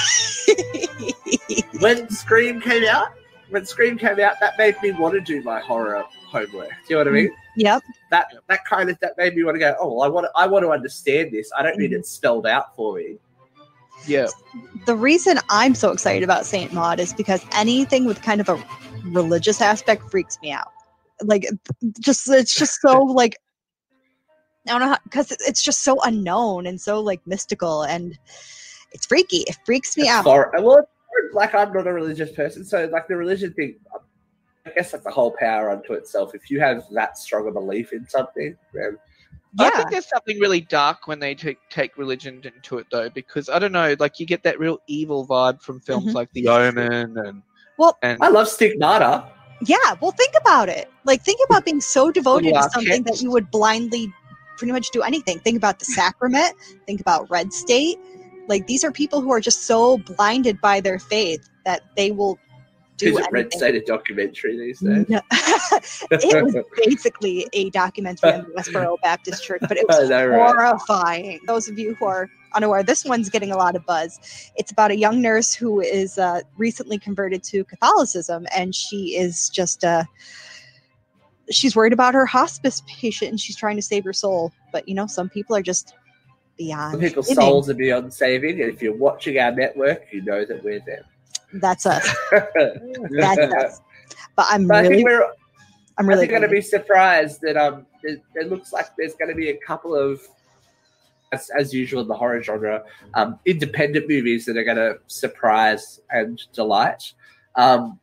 when Scream came out, when Scream came out, that made me want to do my horror homework. Do you know what I mean? Yep. That that kind of that made me want to go. Oh, well, I want to, I want to understand this. I don't need it spelled out for me. Yeah. The reason I'm so excited about Saint Maud is because anything with kind of a religious aspect freaks me out. Like, just it's just so like I don't know how, because it's just so unknown and so like mystical and it's freaky. It freaks me It's out. for- well, it's like I'm not a religious person, so like the religion thing, I guess that's the whole power unto itself. If you have that strong a belief in something, then I Yeah. think there's something really dark when they take take religion into it, though, because I don't know, like you get that real evil vibe from films Mhm. like The Omen and Well, and I love Stigmata. Yeah, well, think about it. Like, think about being so devoted to Little something that architects. you would blindly pretty much do anything. Think about the sacrament. Think about Red State. Like, these are people who are just so blinded by their faith that they will do Is it anything. Red State a documentary these days? No. It was basically a documentary on the Westboro Baptist Church, but it was I know, right? horrifying. Those of you who are unaware, this one's getting a lot of buzz. It's about a young nurse who is uh, recently converted to Catholicism, and she is just uh, she's worried about her hospice patient, and she's trying to save her soul. But you know, some people are just beyond. Some people's saving. souls are beyond saving, and if you're watching our network, you know that we're them. That's us. That's us. But I'm But I really, think we're I'm I really think going to excited. be surprised that um, it, it looks like there's going to be a couple of, as, as usual in the horror genre, um, independent movies that are going to surprise and delight. Um,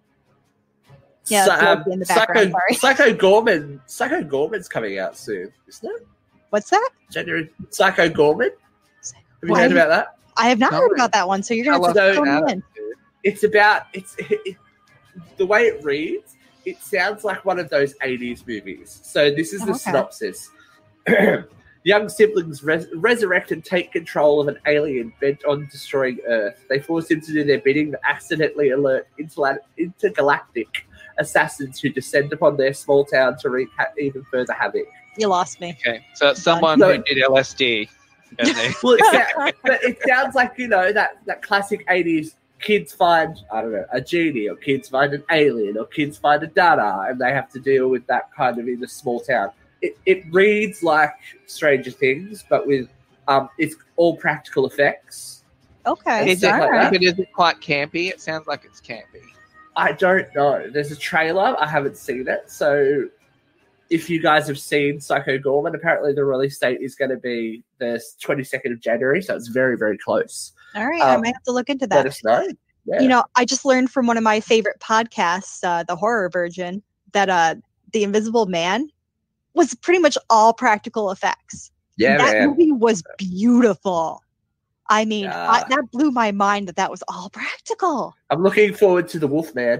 Yeah, so, that's um, Loki in the background, Psycho, sorry. Psycho Gorman, Psycho Gorman's coming out soon, isn't it? What's that? January. Psycho Gorman. Have you Why- heard about that? I have not No. heard about that one, so you're gonna have to Tell us fill about me it. in. It's about it's it, the way it reads. It sounds like one of those eighties movies. So this is the Oh, okay. synopsis. Young siblings res- resurrect and take control of an alien bent on destroying Earth. They force him to do their bidding, but accidentally alert interla- intergalactic assassins who descend upon their small town to wreak ha- even further havoc. You lost me. okay, so it's someone No. who did L S D. And they, Well, it, sa- but it sounds like, you know, that, that classic eighties kids find, I don't know, a genie, or kids find an alien, or kids find a dada, and they have to deal with that kind of in a small town. It, it reads like Stranger Things, but with um, it's all practical effects. Okay, is, it, like that. but is it quite campy? It sounds like it's campy. I don't know. There's a trailer. I haven't seen it, so if you guys have seen Psycho Gorman, apparently the release date is going to be the twenty-second of January, so it's very, very close. All right, I Um, might have to look into Let that. us know. Yeah. You know, I just learned from one of my favorite podcasts, uh, The Horror Virgin, that uh, The Invisible Man was pretty much all practical effects. yeah, that man. movie was beautiful. I mean, Yeah. I, that blew my mind that that was all practical. I'm looking forward to the Wolfman.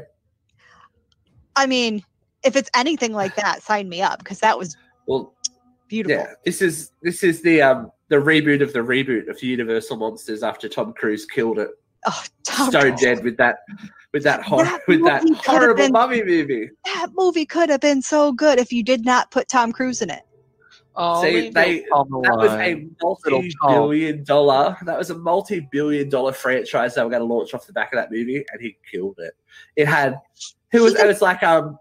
I mean, if it's anything like that, sign me up because that was Well, beautiful. yeah, this is this is the um the reboot of the reboot of Universal Monsters after Tom Cruise killed it, Oh, Tom stone Cruise. dead with that with that horror That with that movie could've horrible been- mummy movie. That movie could have been so good if you did not put Tom Cruise in it. Oh, See, leave they- little Tom That was alone. a Little multi-billion dollar. That was a multi-billion dollar franchise they were going to launch off the back of that movie, and he killed it. It had who was He it was like um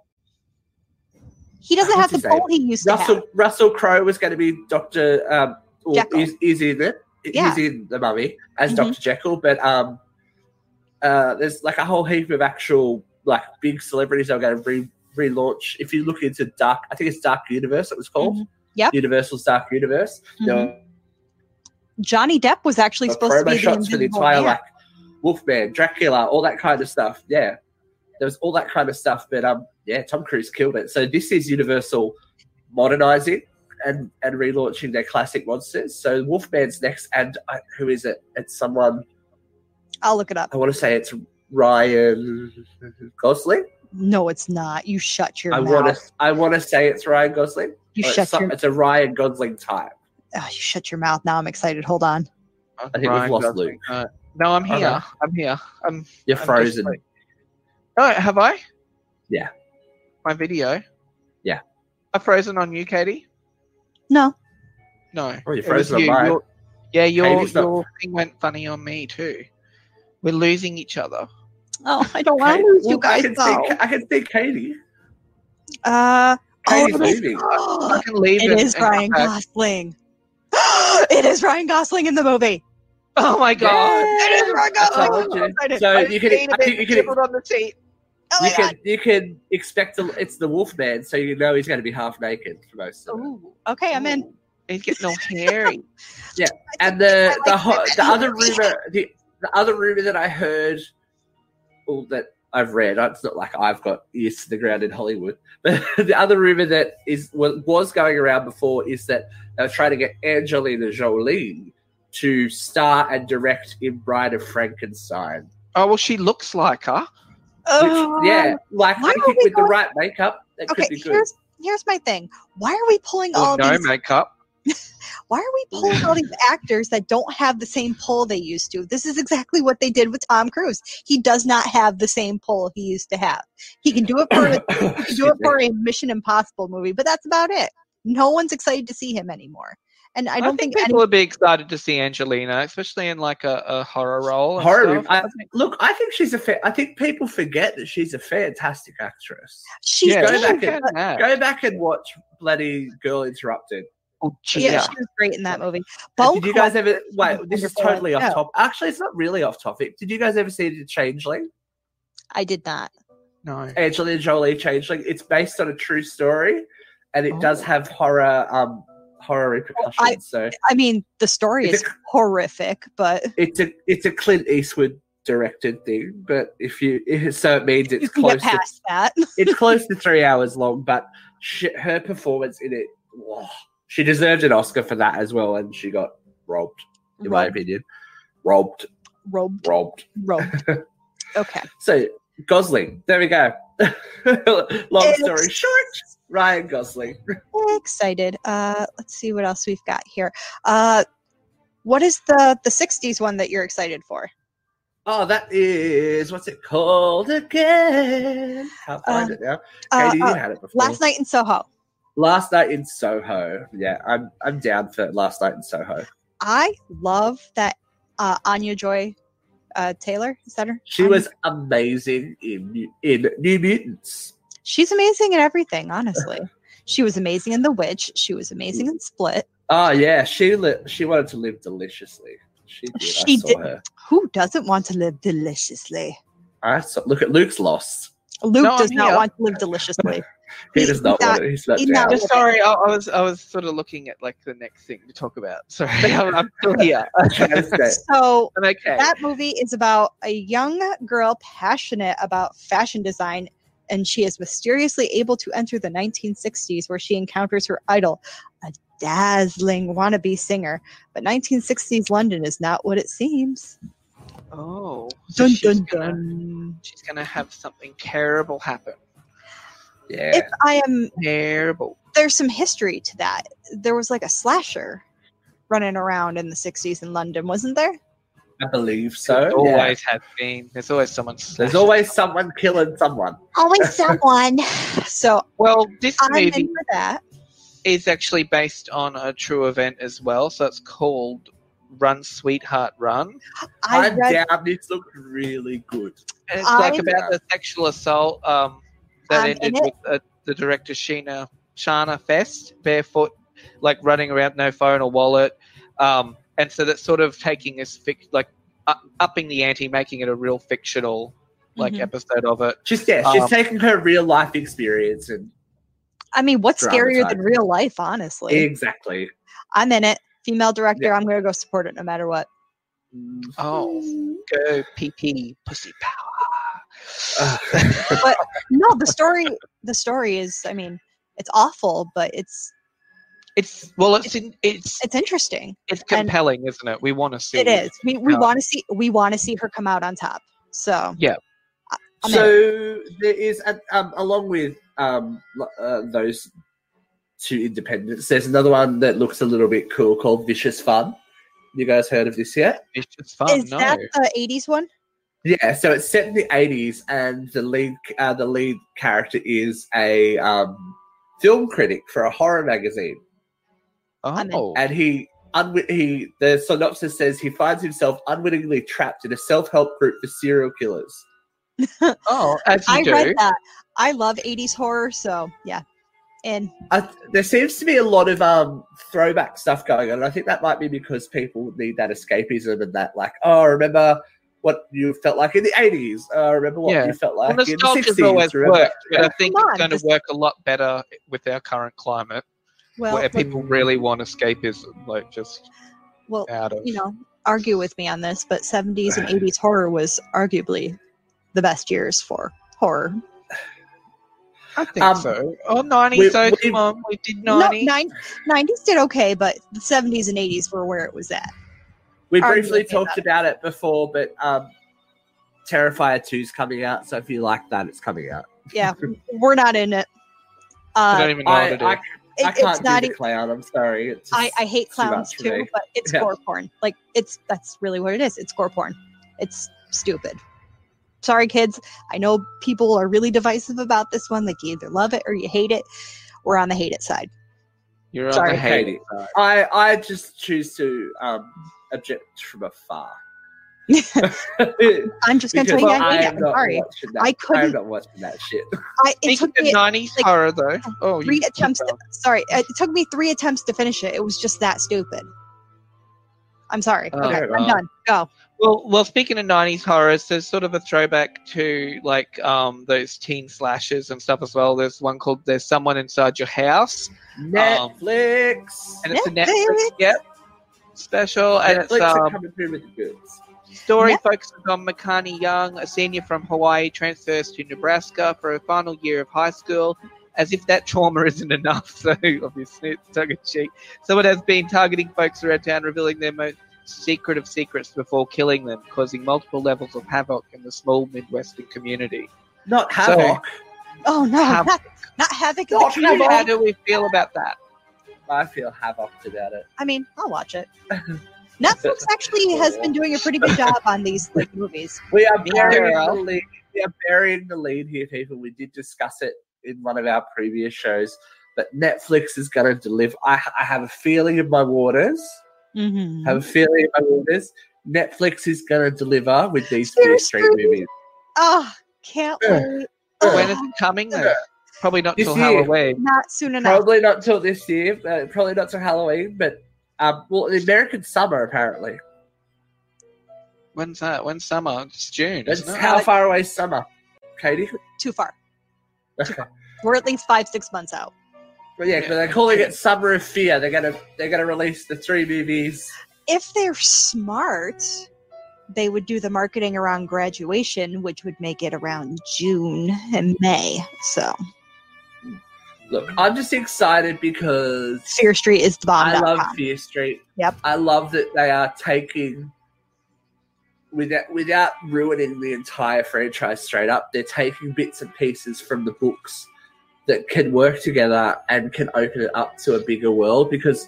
He doesn't What's have the his name? pull he used to Russell have. Russell Crowe was going to be Doctor um or Jekyll. is, is in it. Yeah. He's in the Mummy as Mhm. Doctor Jekyll, but um uh there's like a whole heap of actual like big celebrities that are going to re relaunch. If you look into Dark, I think it's Dark Universe. It was called. Mhm. Yep. Universal's Dark Universe. Mhm. There were Johnny Depp was actually supposed to promo be the shots for the Invisible entire Man. like Wolfman, Dracula, all that kind of stuff. Yeah, there was all that kind of stuff, but um, yeah, Tom Cruise killed it. So this is Universal modernizing and and relaunching their classic monsters. So Wolfman's next, and uh, who is it? It's someone I'll look it up. I want to say it's Ryan Gosling. No, it's not. You shut your I mouth. want to I want to say it's Ryan Gosling. You Or shut it's, some- your. it's a Ryan Gosling type. Oh, you shut your mouth. Now I'm excited. Hold on. I think we've Ryan lost Gosling. Luke. Uh, no, I'm here. Okay. I'm here. I'm. You're I'm just frozen. like- oh, have I? Yeah. My video. Yeah. I frozen on you, Katie? No. No. Oh, you're It was frozen on you. mine. Your- yeah, your Katie's not- your thing went funny on me too. We're losing each other. Oh, I don't want Katie- to lose you well, I guys can though. see I can see Katie. Uh, Katie's oh, it is- leaving. I can leave. it and- is and come Ryan back. Gosling. It is Ryan Gosling in the movie. Oh my god! It is Ryan Gosling. So- I'm so excited. So I you can, stayed a I bit think you can, dribbled on the seat. Oh my you God. can, you can expect the, it's the Wolfman, so you know he's going to be half naked for most of it. Ooh, okay, I'm in. He's getting all hairy. And the I the like ho- it. the other rumor, the, the other rumor that I heard, well, that I've read, it's not like I've got ears to the ground in Hollywood, but the other rumor that is was, was going around before is that they were trying to get Angelina Jolie to star and direct in Bride of Frankenstein. Oh well, she looks like her. Which, Oh, yeah, like why I are think we with the going- right makeup, that Okay, could be good. here's here's my thing. Why are we pulling Or all no these? makeup. Why are we pulling all these actors that don't have the same pull they used to? This is exactly what they did with Tom Cruise. He does not have the same pull he used to have. He can do it for he can do it for a Mission Impossible movie, but that's about it. No one's excited to see him anymore. And I I, don't think, think, people any, would be excited to see Angelina, especially in like a, a horror role. and Horror. stuff. I, look, I think she's a. Fa- I think people forget that she's a fantastic actress. she's yeah, go good, back she and- can act. Go back and watch bloody Girl Interrupted. Oh, yeah, yeah. she was great in that movie. And Bone did you guys ever? Wait, was this is wonderful. totally off No. topic. Actually, it's not really off topic. Did you guys ever see the Changeling? I did not. No. Angelina Jolie Changeling. It's based on a true story, and it does Oh. have horror um horror repercussions. I- so I mean, the story It's is horrific, but it's a it's a Clint Eastwood directed thing. But if you if, so it means you it's can close get to past that. it's close to three hours long. But she, her performance in it, whoa, she deserved an Oscar for that as well, and she got robbed, in my Robbed, opinion. Robbed, robbed, robbed. robbed. Okay. So Gosling, there we go. Long It's- story short, Ryan Gosling. Excited. Uh, let's see what else we've got here. Uh, what is the the sixties one that you're excited for? Oh, that is what's it called again? Can't find Uh, it now. Uh, Katie, uh, you had it before. Last Night in Soho. Last Night in Soho. Yeah, I'm I'm down for Last Night in Soho. I love that uh, Anya Joy uh, Taylor. Is that her? She Anya- was amazing in Mu- in New Mutants. She's amazing in everything. Honestly, she was amazing in The Witch. She was amazing in Split. Oh yeah, she li- she wanted to live deliciously. She did. She I saw did. her. Who doesn't want to live deliciously? I saw, look at Luke's lost. Luke No, does I'm not here. want to live deliciously. He He- does not he's want not- it. He's not he's down. not- Just sorry, I, I was I was sort of looking at like the next thing to talk about. Sorry, I'm, I'm still here. That's great. So I'm okay. that movie is about a young girl passionate about fashion design, and she is mysteriously able to enter the nineteen sixties where she encounters her idol, a dazzling wannabe singer. But nineteen sixties London is not what it seems. Oh, so Dun, she's dun, gonna dun. she's gonna have something terrible happen. Yeah. If I am, Terrible. there's some history to that. There was like a slasher running around in the sixties in London, wasn't there? I believe There so. Yeah. always has been. There's always someone. There's slashing always someone. someone killing someone. Always someone. So Well, this I'm in movie for that. is actually based on a true event as well. So it's called Run, Sweetheart, Run. I I'm read down. This looked really good. And it's I- like about the sexual assault um, that Um, ended in with uh, the director Sheena Shana Fest, barefoot, like running around, no phone or wallet. Um, and so that's sort of taking this, fic- like up, upping the ante, making it a real fictional like Mhm. episode of it. She's yeah, she's Um, taking her real life experience and I mean, what's scarier than Dramatized. real life, honestly? exactly. I'm in it. Female director, Yeah. I'm going to go support it no matter what. Oh, go P P, pussy power. But no, the story the story is, I mean, it's awful, but it's It's well, it's in, it's it's interesting. it's compelling, isn't it? We want to see It is. We we how- want to see we want to see her come out on top. So Yeah. I- I'm in. So there is, a, um, along with um, l- uh, those two independents, there's another one that looks a little bit cool called Vicious Fun. You guys heard of this yet? It's just fun. Is no, that the eighties one? Yeah, so it's set in the eighties, and the lead uh, the lead character is a um, film critic for a horror magazine, I'm in. oh, and he. Unwi- he the synopsis says he finds himself unwittingly trapped in a self-help group for serial killers. oh, as you I do. read that. I love eighties horror, so yeah. And I, there seems to be a lot of um, throwback stuff going on. And I think that might be because people need that escapism and that, like, oh, remember what you felt like in the eighties. Uh, remember what Yeah. you felt Well, like in the nostalgia's sixties. always remember- worked, but I think Come it's on, going to just- work a lot better with our current climate, well, where like, people really want escapism, like just well, out of. you know, argue with me on this, but seventies and eighties horror was arguably the best years for horror. I think Um, so. Oh, nineties, we- so we- come on, we did No, nineties. nine, nineties did okay, but the seventies and eighties were where it was at. We Argue briefly with me talked about it before, but um, Terrifier two is coming out, so if you like that, it's coming out. Yeah, we're not in it. I Uh, don't even know I, what it is. I, it- I it's can't not. do e- the clown. I'm sorry. It's I, just I hate too clowns much for too, me. but it's Yeah. gore porn. Like it's that's really what it is. It's gore porn. It's stupid. Sorry, kids. I know people are really divisive about this one. Like you either love it or you hate it. We're on the hate it side. You're on sorry. the hate Katie. side. I, I just choose to um, object from afar. I'm just gonna tell Because you, I I hate it. am I'm not sorry. watching that. I I am couldn't- not watching that shit. I, it Speaking took of me nineties like, horror, though. Oh, three you attempts. To, sorry, it took me three attempts to finish it. It was just that stupid. I'm sorry. Oh, okay, well. I'm done. Go. Well, well, speaking of nineties horrors, there's sort of a throwback to like um those teen slashes and stuff as well. There's one called "There's Someone Inside Your House," Netflix. and it's a Netflix. Netflix yep special, and it's Netflix are um coming through with the goods. story Net- focuses on Makani Young, a senior from Hawaii, transfers to Nebraska for her final year of high school. As if that trauma isn't enough, so obviously it's tongue in cheek. Someone has been targeting folks around town, revealing their most secret of secrets before killing them, causing multiple levels of havoc in the small Midwestern community. Not So- Havoc. Oh no, Havoc. not, not havoc in the Not community. Havoc. How do we feel about that? I feel Havoc about it. I mean, I'll watch it. Netflix actually has been doing a pretty good job on these like movies. We are Yeah. burying the lead. We are burying the lead here, people. We did discuss it in one of our previous shows, but Netflix is going to deliver. I, I have a feeling in my waters. Mm-hmm. Have a feeling in my waters. Netflix is going to deliver with these Fear Fear Street Street. movies. Oh, can't Yeah. wait. When Oh, is it coming though? Probably not This till year. Halloween. not soon enough. Probably not till this year. Uh, probably not till Halloween, but um, well, the American summer apparently. When's that? When's summer? It's June, That's isn't it? how far away is summer, Katie? Too far. We're at least five, six months out. But yeah, but they're calling it Summer of Fear. They're gonna they're gonna release the three movies. If they're smart, they would do the marketing around graduation, which would make it around June and May. So, look, I'm just excited because Fear Street is the bomb. I love Fear Street. Yep. I love that they are taking, without without ruining the entire franchise straight up, they're taking bits and pieces from the books that can work together and can open it up to a bigger world, because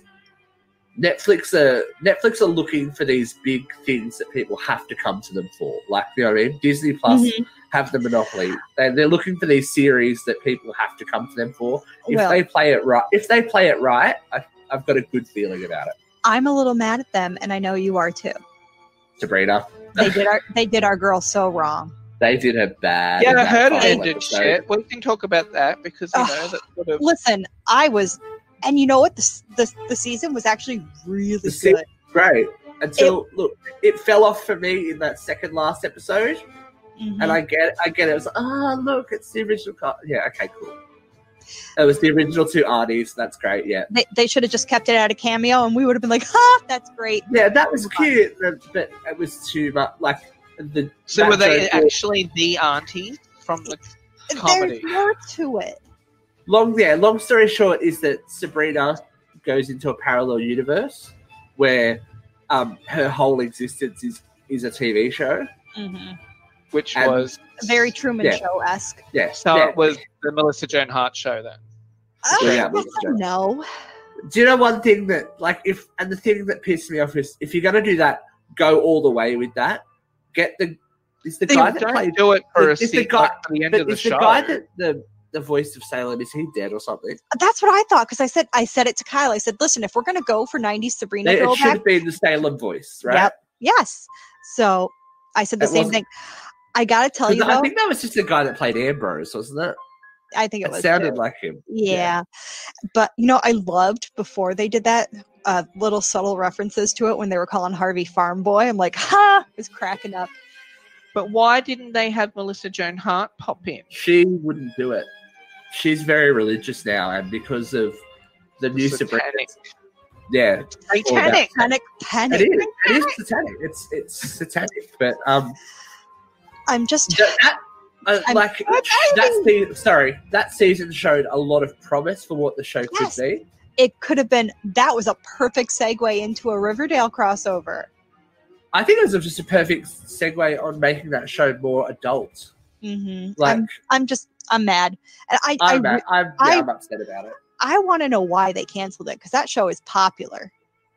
Netflix are Netflix are looking for these big things that people have to come to them for. Like, you know what I mean? Disney Plus Mhm. have the monopoly. They they're looking for these series that people have to come to them for. If Well- they play it right, if they play it right, I, I've got a good feeling about it. I'm a little mad at them, and I know you are too. Sabrina, They did our they did our girl so wrong. they did her bad. Yeah, in I that heard it final ended episode. shit. We can talk about that because you Ugh. know that sort of. Listen, I was, and you know what? The the, the season was actually really The se- good. Great. Until look, it fell off for me in that second last episode. Mhm. And I get, I get it. It was like, oh, look, it's the original. Car-. Yeah, okay, cool. It was the original two Arties. That's great. Yeah, They, they should have just kept it at a cameo, and we would have been like, "Ha, that's great." yeah, that was cute, but but it was too much. Like the So that were they joke- actually the aunties from the comedy? There's more to it. long? Yeah, long story short is that Sabrina goes into a parallel universe where um her whole existence is is a T V show. Mm-hmm. Which And- was Very Truman Yeah. Show esque. Yeah, so yeah. it was the Melissa Joan Hart show then. Oh, Yeah, yes and no. Do you know one thing that, like, if and the thing that pissed me off is if you're gonna do that, go all the way with that. Get the is the They guy that Don't played do it for a is the seat guy- like to the end but of the is show. the guy that the the voice of Salem, is he dead or something? That's what I thought, because I said I said it to Kyle. I said, "Listen, if we're gonna go for nineties Sabrina It should throwback, have been the Salem voice, right? Yep. yes." So I said the It same wasn't- thing. I gotta tell 'Cause you, I though, think that was just the guy that played Ambrose, wasn't it? I think it It was sounded too. like him. Yeah. But, you know, I loved before they did that, uh, little subtle references to it when they were calling Harvey Farm Boy. I'm like, ha! I was cracking up. But why didn't they have Melissa Joan Hart pop in? She wouldn't do it. She's very religious now, and because of the new Sabrina, Satanic. yeah, Satanic. Panic, panic. it is. It is satanic. It's it's satanic, but um, I'm just. that, that uh, I'm- like that season, sorry, that season showed a lot of promise for what the show could Yes. be. It could have been. That was a perfect segue into a Riverdale crossover. I think it was just a perfect segue on making that show more adult. Mm-hmm. Like, I'm, I'm just. I'm mad. And I, I, I'm, re- I'm, yeah, I- I'm upset about it. I want to know why they canceled it, because that show is popular.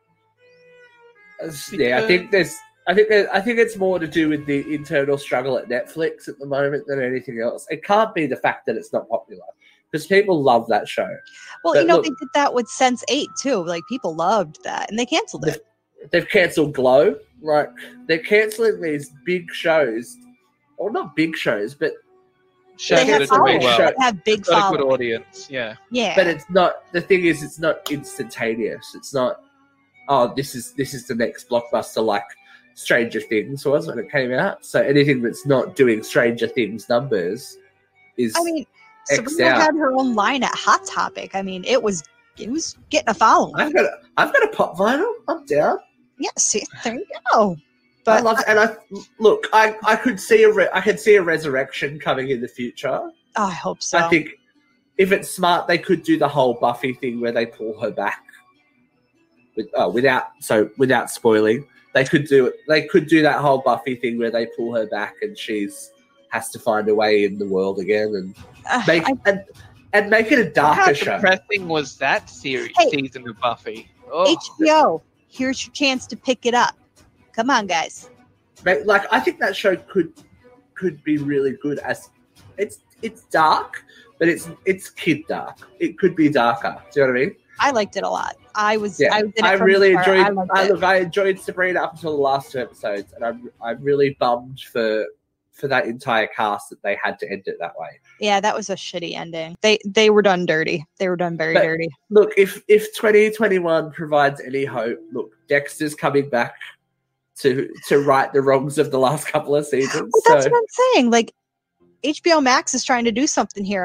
As- Yeah, I think there's. I think there, I think it's more to do with the internal struggle at Netflix at the moment than anything else. It can't be the fact that it's not popular, because people love that show. Well, But you know, look- they did that with Sense eight, too. Like, people loved that, and they canceled it. They've cancelled Glow. Like, they're cancelling these big shows, or not big shows, but Show They that have it's doing followers. show. well. They have big Got a good following. audience, yeah. Yeah. but it's not. The thing is, it's not instantaneous. It's not. Oh, this is this is the next blockbuster like Stranger Things was when it came out. So anything that's not doing Stranger Things numbers is. I mean, X'd Sabrina out. had her own line at Hot Topic. I mean, it was it was getting a following. I've got a, I've got a pop vinyl. I'm down. Yeah, see, there you go. I But love it. And I look. I, I could see a re- I could see a resurrection coming in the future. oh, I hope so. I think if it's smart, they could do the whole Buffy thing where they pull her back with, uh, without so without spoiling. They could do it. They could do that whole Buffy thing where they pull her back and she's has to find a way in the world again and Uh, make I- and, and make it a How darker show. depressing was that series Hey. season of Buffy? Oh, H B O, here's your chance to pick it up. Come on, guys. Make- Like I think that show could could be really good as it's it's dark, but it's it's kid dark. It could be darker. Do you know what I mean? I liked it a lot. I was. Yeah, I, was in it I from really the start. enjoyed. I loved I, it. look, I enjoyed Sabrina up until the last two episodes, and I'm I'm really bummed for for that entire cast that they had to end it that way. Yeah, that was a shitty ending. They they were done dirty. They were done very But- dirty. Look, if if twenty twenty-one provides any hope, look, Dexter's coming back to to right the wrongs of the last couple of seasons. Well, that's so what I'm saying. Like, H B O Max is trying to do something here.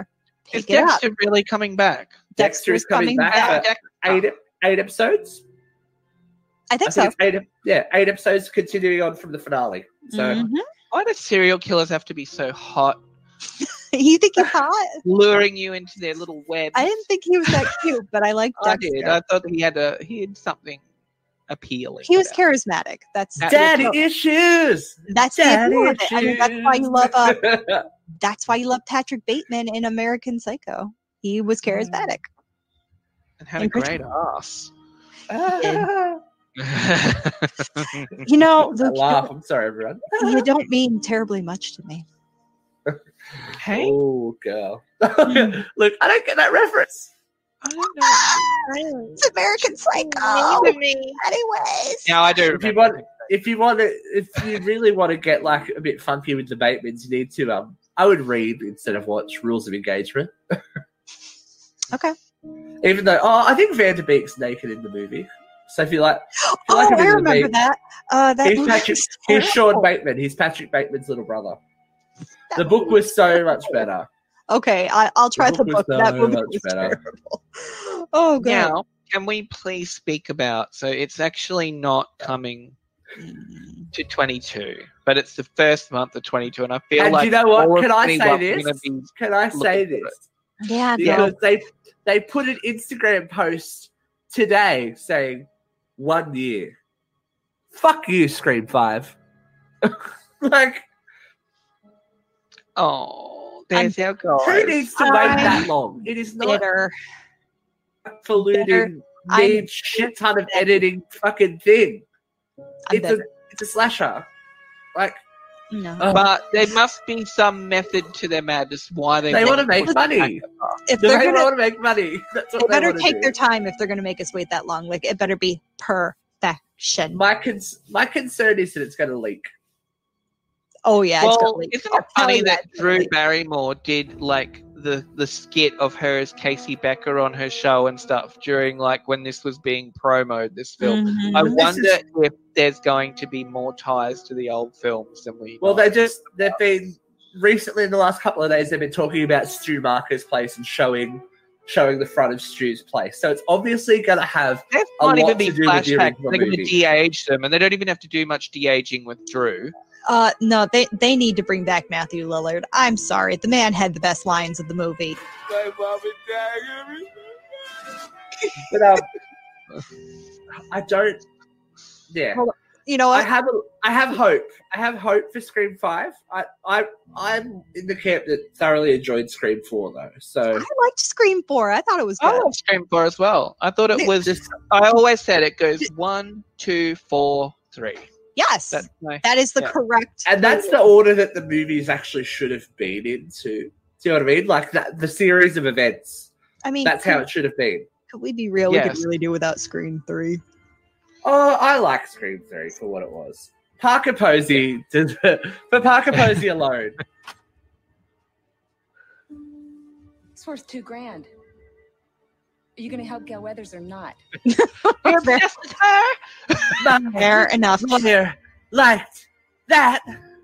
Is Pick it up. Dexter really coming back? Dexter is coming back. Dexter. Eight eight episodes. I think I so. think it's eight. Yeah, eight episodes continuing on from the finale. So Mhm. Why do serial killers have to be so hot, You think he's hot? luring you into their little web? I didn't think he was that cute, but I like I Dexter. did. I thought he had a he had something appealing. He was about charismatic. That's That- daddy issues. that's the Daddy appeal of it. I mean, that's why you love. Uh, issues. that's why you love Patrick Bateman in American Psycho. He was charismatic. it. And had a And great Christian- ass. Ah. You know, I Luke, you laugh. don't- I'm sorry, everyone. you don't mean terribly much to me. Hey, Oh, girl. Look, I don't get that reference. I don't know. It's American Psycho. Anyways. Now I do. If you remember. want, if you want to, if you really want to get like a bit funky with the Batemans, you need to. Um, I would read instead of watch Rules of Engagement. Okay. Even though, oh, I think Vanderbeek's naked in the movie. So if you like, if you Oh, like a bit I of the remember beat, that. Uh, that He's movie Patrick. was He's Sean terrible. Bateman. He's Patrick Bateman's little brother. That The book was so much better. Okay, I, I'll try the book book. was That so movie much was better. terrible. Oh, god. Now, can we please speak about? So it's actually not coming Mm. to twenty-two, but it's the first month of twenty-two, and I feel And like you know what? all of Can I say twenty-one this? are gonna be- Can I say looking for this? Yeah, Because they they put an Instagram post today saying one year. Fuck you, Scream Five. Like, Oh, there's our guy. who needs to wait I'm that long? It is not bitter. polluting, I'm need shit ton of editing fucking thing. I'm It's a bitter. it's a slasher. Like, No. oh, But there must be some method to their madness. Why they, they want to to make put money. If They they're gonna, want to make money. That's they what they better want to take do. their time if they're gonna make us wait that long. Like it better be perfection. My cons- my concern is that it's going to leak. Oh yeah, it's Well, got leaked. isn't I'll it funny tell you that it's Drew leaked. Barrymore did like the the skit of her as Casey Becker on her show and stuff during like when this was being promoted, this film? Mhm. I This wonder is- if there's going to be more ties to the old films than we. Well, know. they just they've been recently in the last couple of days they've been talking about Stu Marker's place and showing showing the front of Stu's place. So it's obviously going to have There a might lot even be to do with the flashbacks. original They're going to movie. de-age them, and they don't even have to do much de-aging with Drew. Uh, no, they they need to bring back Matthew Lillard. I'm sorry, the man had the best lines of the movie. my mom and dad. But um, I don't. Yeah, Hold You know I what? have a, I have hope. I have hope for Scream Five. I I I'm in the camp that thoroughly enjoyed Scream Four though. So I liked Scream Four. I thought it was good. I love Scream Four as well. I thought it Th- was. just I always said it goes one, two, four, three. Yes, That's my. that is the yeah. correct. and that's the order that the movies actually should have been in too. Do you know what I mean? Like that the series of events. I mean, That's could, how it should have been. could we be real? We Yes. could really do without Scream Three. Oh, I like Scream Three for what it was. Parker Posey did for Parker Posey alone. It's worth two grand. Are you going to help Gail Weathers or not? Fair, fair enough. Lawyer liked that.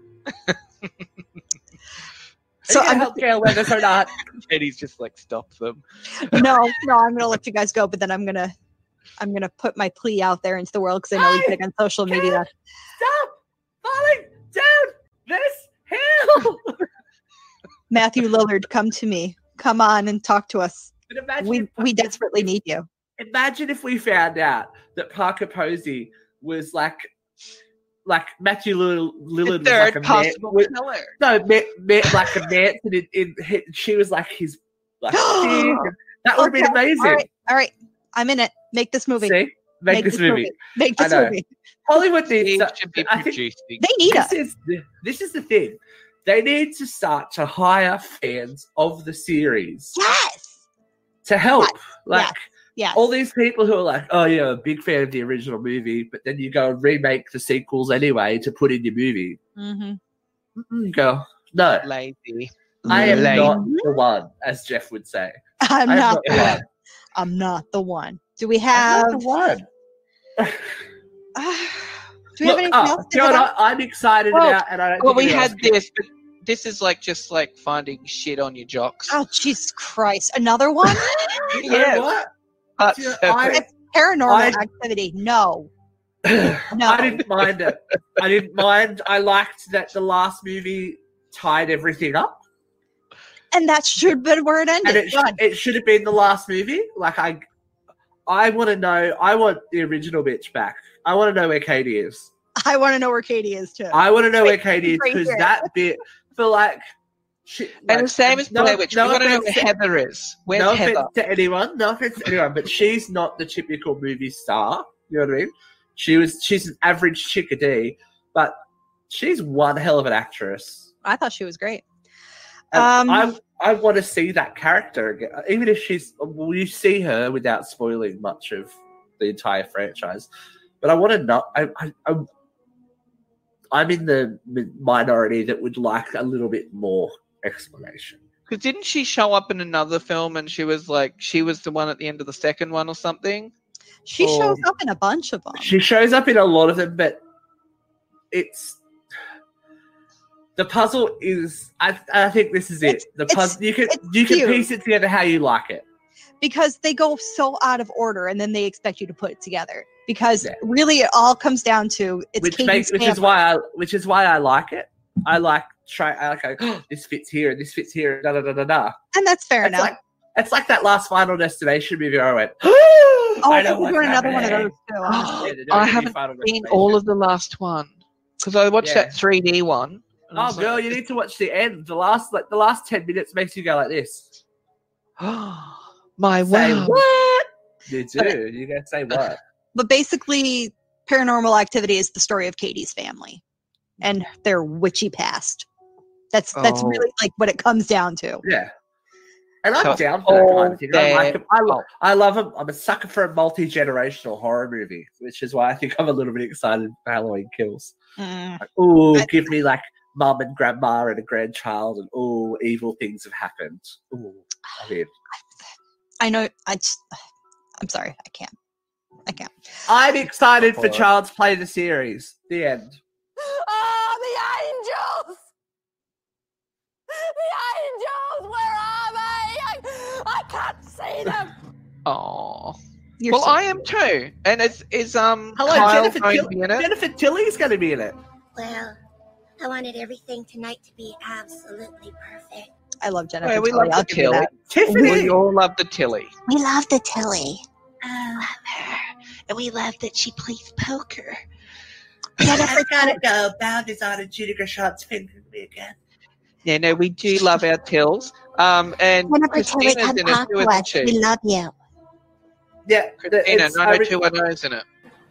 So So I I'm- help Gail Weathers or not. Eddie's just like stop them. No, no, I'm gonna let you guys go, but then I'm gonna, I'm gonna put my plea out there into the world because I know he's big on social media. Stop falling down this hill. Matthew Lillard, come to me. Come on and talk to us. But imagine We if- we desperately need you. Imagine if we found out that Parker Posey was like, like Matthew Lill- Lillard was Third like a man, possible was, killer. no, ma- ma- like a man, and in, in, in, she was like his, like chick, and that would have been Okay, amazing. All right, all right. I'm in it. Make this movie. See, make, this movie. Make I this know. movie. Hollywood Steve needs. To, should be I think producing. They need us. this is the, this is the thing. They need to start to hire fans of the series Yes. to help. Yes. Like Yes. all these people who are like, "Oh yeah, a big fan of the original movie," but then you go and remake the sequels anyway to put in your movie. Mm-hmm. You go, no, Lazy. I am Lame. not the one, as Jeff would say. I'm I am not. not the one. I'm not the one. Do we I'm have? not the one. Uh, do we have Look, anything oh, else? to you know hit what on? I, I'm excited Well- about, and I don't Well, think we anyone had else can. this, but this is like just like finding shit on your jocks. Oh, Jesus Christ. Another one? You know Yes. what? Part Yeah, seven. I- Paranormal I- Activity. No. I No. didn't mind it. I didn't mind. I liked that the last movie tied everything up, And that should have been where it ended. and it sh- Done. it should have been the last movie. Like I, I want to know. I want the original bitch back. I want to know where Katie is. I want to know where Katie is, too. I want to know where Katie is Right because here. that bit for like. Shit, And like, the same as no- Blair Witch. no we want to know offense where to- Heather is. Where's no Heather? offense to anyone, no offense to anyone, but she's not the typical movie star. You know what I mean? She was. She's an average chickadee, but she's one hell of an actress. I thought she was great. And Um, I I want to see that character again, even if she's. Will you see her without spoiling much of the entire franchise? But I want to know. I, I, I'm, I'm in the minority that would like a little bit more explanation. Because didn't she show up in another film and she was like, she was the one at the end of the second one or something? She Oh. shows up in a bunch of them. She shows up in a lot of them, but it's the puzzle is. I I think this is it. It's- The it's- puzzle you can it's you can cute. piece it together how you like it. Because they go so out of order and then they expect you to put it together. Because Yeah. really it all comes down to it's which Katie's makes which is family. why I which is why I like it. I like try. I like oh, this fits here and this fits here. Da da da da da. And that's fair It's enough. like it's like that last Final Destination movie. Where I went. oh, I I know think we're what's doing another one of happening. those too. honestly. Yeah, they're doing I a new haven't Final seen Destination. all of the last one. Because I watched Yeah. that three D one. and I Oh was girl, like, you need to watch the end. The last like the last ten minutes makes you go like this. My Say wow. what? You do. You gotta say what? But basically, Paranormal Activity is the story of Katie's family and their witchy past. That's that's Oh. really like what it comes down to. Yeah. And I'm So, down for that kind of thing. I like oh, them. I, lo- I love them. I'm a sucker for a multi-generational horror movie, which is why I think I'm a little bit excited for Halloween Kills. Mm. Like, ooh, I- give me like mum and grandma and a grandchild, and ooh, evil things have happened. Ooh, I mean, I know. I just, I'm sorry. I can't. I can't. I'm excited for Horror. Child's Play the series. The end. Oh, the angels! The angels! Where are they? I, I can't see them. Oh. You're Well, so I am too. And is is um Hello, Kyle Jennifer, going Till- to be in it? Jennifer Tilly's going to be in it. Well, I wanted everything tonight to be absolutely perfect. I love Jennifer. Well, we Tilly. love I'll the give you Tilly. that. Tiffany. We all love the Tilly. We love the Tilly. Oh, love her. And we love that she plays poker. Jennifer gotta go. Bounty's on and Judy Gershon's fingering me again. Yeah, no, we do love our Tills. Um, and Jennifer Tilly, Christina's come in it talk too, to isn't us. she? We love you. Yeah, the- Christina, it's, nine oh two one oh is in it.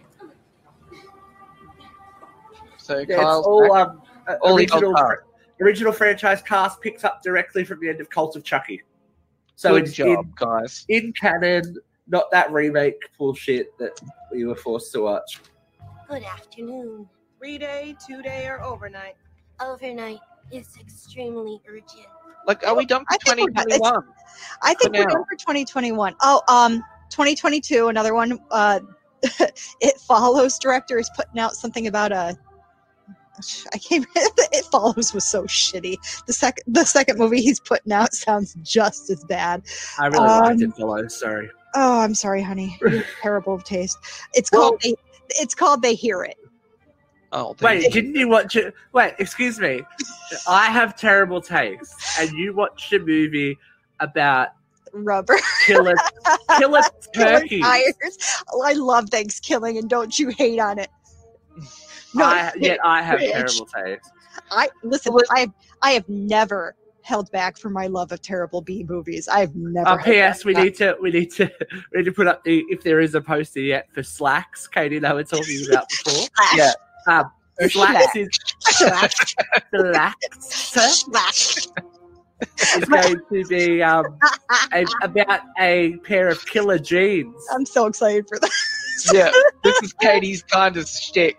So yeah, it's Kyle's all back. um uh, All the old original cast. original franchise cast picks up directly from the end of Cult of Chucky. So Good it's job, guys. in, in canon, not that remake bullshit that we were forced to watch. Good afternoon. Three day, two day, or overnight. Overnight is extremely urgent. Like, are we done I for think twenty we're done. twenty-one? I think For we're now. done for twenty twenty-one. Oh, um, twenty twenty-two, another one. Uh, It Follows director is putting out something about a. I can't. It Follows was so shitty. The second, the second movie he's putting out sounds just as bad. I really Um, liked it, fellows. Sorry. Oh, I'm sorry, honey. You have terrible taste. It's Well- called. They, it's called They Hear It. Oh, there you Wait, didn't you watch it? Wait, excuse me. I have terrible taste, and you watched a movie about Rubber. killer killer Killer turkeys. tires. Oh, I love Thanksgiving, and don't you hate on it? No, I, yet I have bitch. terrible taste. I listen. Well, I I have never held back from my love of terrible B movies. I've never. Uh, held P S. back We from need to we need to we need to put up the if there is a poster yet for Slacks. Katie, they were talking about before. that. Yeah. Um, Or Slacks is Slacks. Slacks Slacks. is going to be um a, about a pair of killer jeans. I'm so excited for that. Yeah, this is Katie's kind of shtick.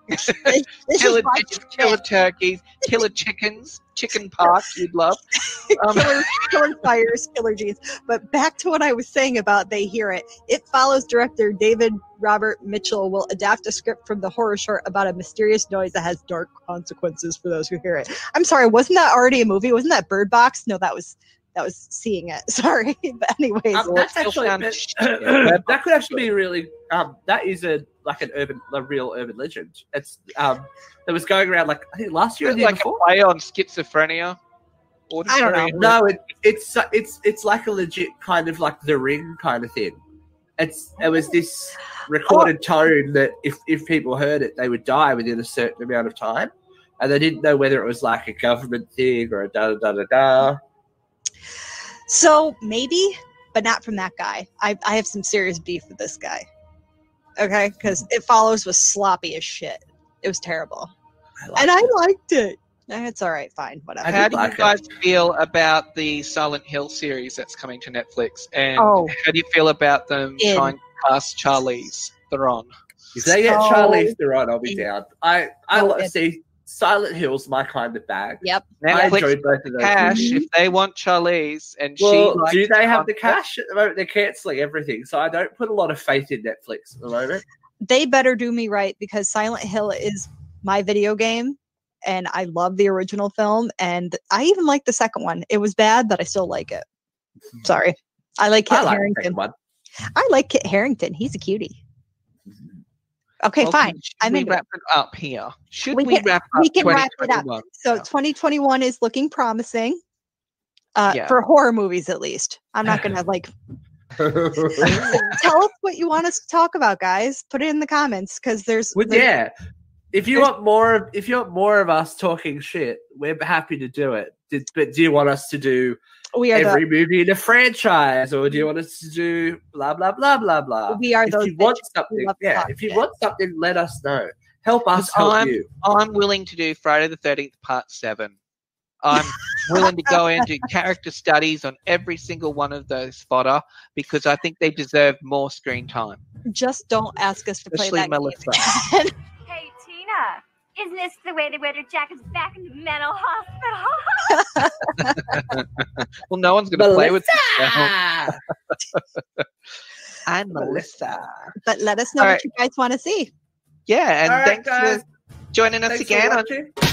killer, killer turkeys, killer chickens, chicken park. You'd love. Um, killer, killer fires, killer jeans. But back to what I was saying about They Hear It. It Follows director David Robert Mitchell will adapt a script from the horror short about a mysterious noise that has dark consequences for those who hear it. I'm sorry, wasn't that already a movie? Wasn't that Bird Box? No, that was that was Seeing It. Sorry, but anyways, Um, that's actually that, that could actually be really. Um, that is a like an urban, a real urban legend. It's um, that was going around like I think last year or the year like before. a play on schizophrenia. I don't know. No, it, it's it's it's like a legit kind of like The Ring kind of thing. It's it was this recorded Oh. tone that if if people heard it, they would die within a certain amount of time, and they didn't know whether it was like a government thing or a da da da da da. so maybe, but not from that guy. I I have some serious beef with this guy. Okay, because It Follows was sloppy as shit. It was terrible, I and I it. liked it. Eh, It's all right, fine, whatever. I How did do like you it. guys feel about the Silent Hill series that's coming to Netflix? And Oh. how do you feel about them In. trying to cast Charlize Theron? If they get So- Charlize Theron, I'll be down. I I So like it- see Silent Hill's my kind of bag. Yep. I Netflix enjoyed both of those. cash movies. if they want Charlize and Well, she likes do they have the content. cash at the moment? They're cancelling everything, so I don't put a lot of faith in Netflix at the moment. They better do me right because Silent Hill is my video game and I love the original film and I even like the second one. It was bad, but I still like it. Sorry. I like Kit I like the Harington. second one. I like Kit Harington. He's a cutie. Okay, Well, fine. Should I'm we into it. wrap it up here? Should We we, can- wrap up we can wrap it up. twenty twenty-one? So now? twenty twenty-one is looking promising. Uh, Yeah. for horror movies at least. I'm not gonna like tell us what you want us to talk about, guys. Put it in the comments because there's, Well, there's yeah. If you there's- want more, of, if you want more of us talking shit, we're happy to do it. Did, but do you want us to do we are every the movie in a franchise, or do you want us to do blah blah blah blah blah? we are If those you want bitches who something, love to yeah. talk If you shit. want something, let us know. Help us Because help I'm- you. I'm willing to do Friday the thirteenth Part seven. I'm willing to go into character studies on every single one of those fodder because I think they deserve more screen time. Just don't ask us to play Especially that Melissa. game again. Hey, Tina, isn't this the way they wear their jackets back in the mental hospital? Well, no one's going to play with Melissa! I'm Melissa. But let us know All what right. you guys want to see. Yeah, and All right, thanks guys. for joining us Thanks for again on watching.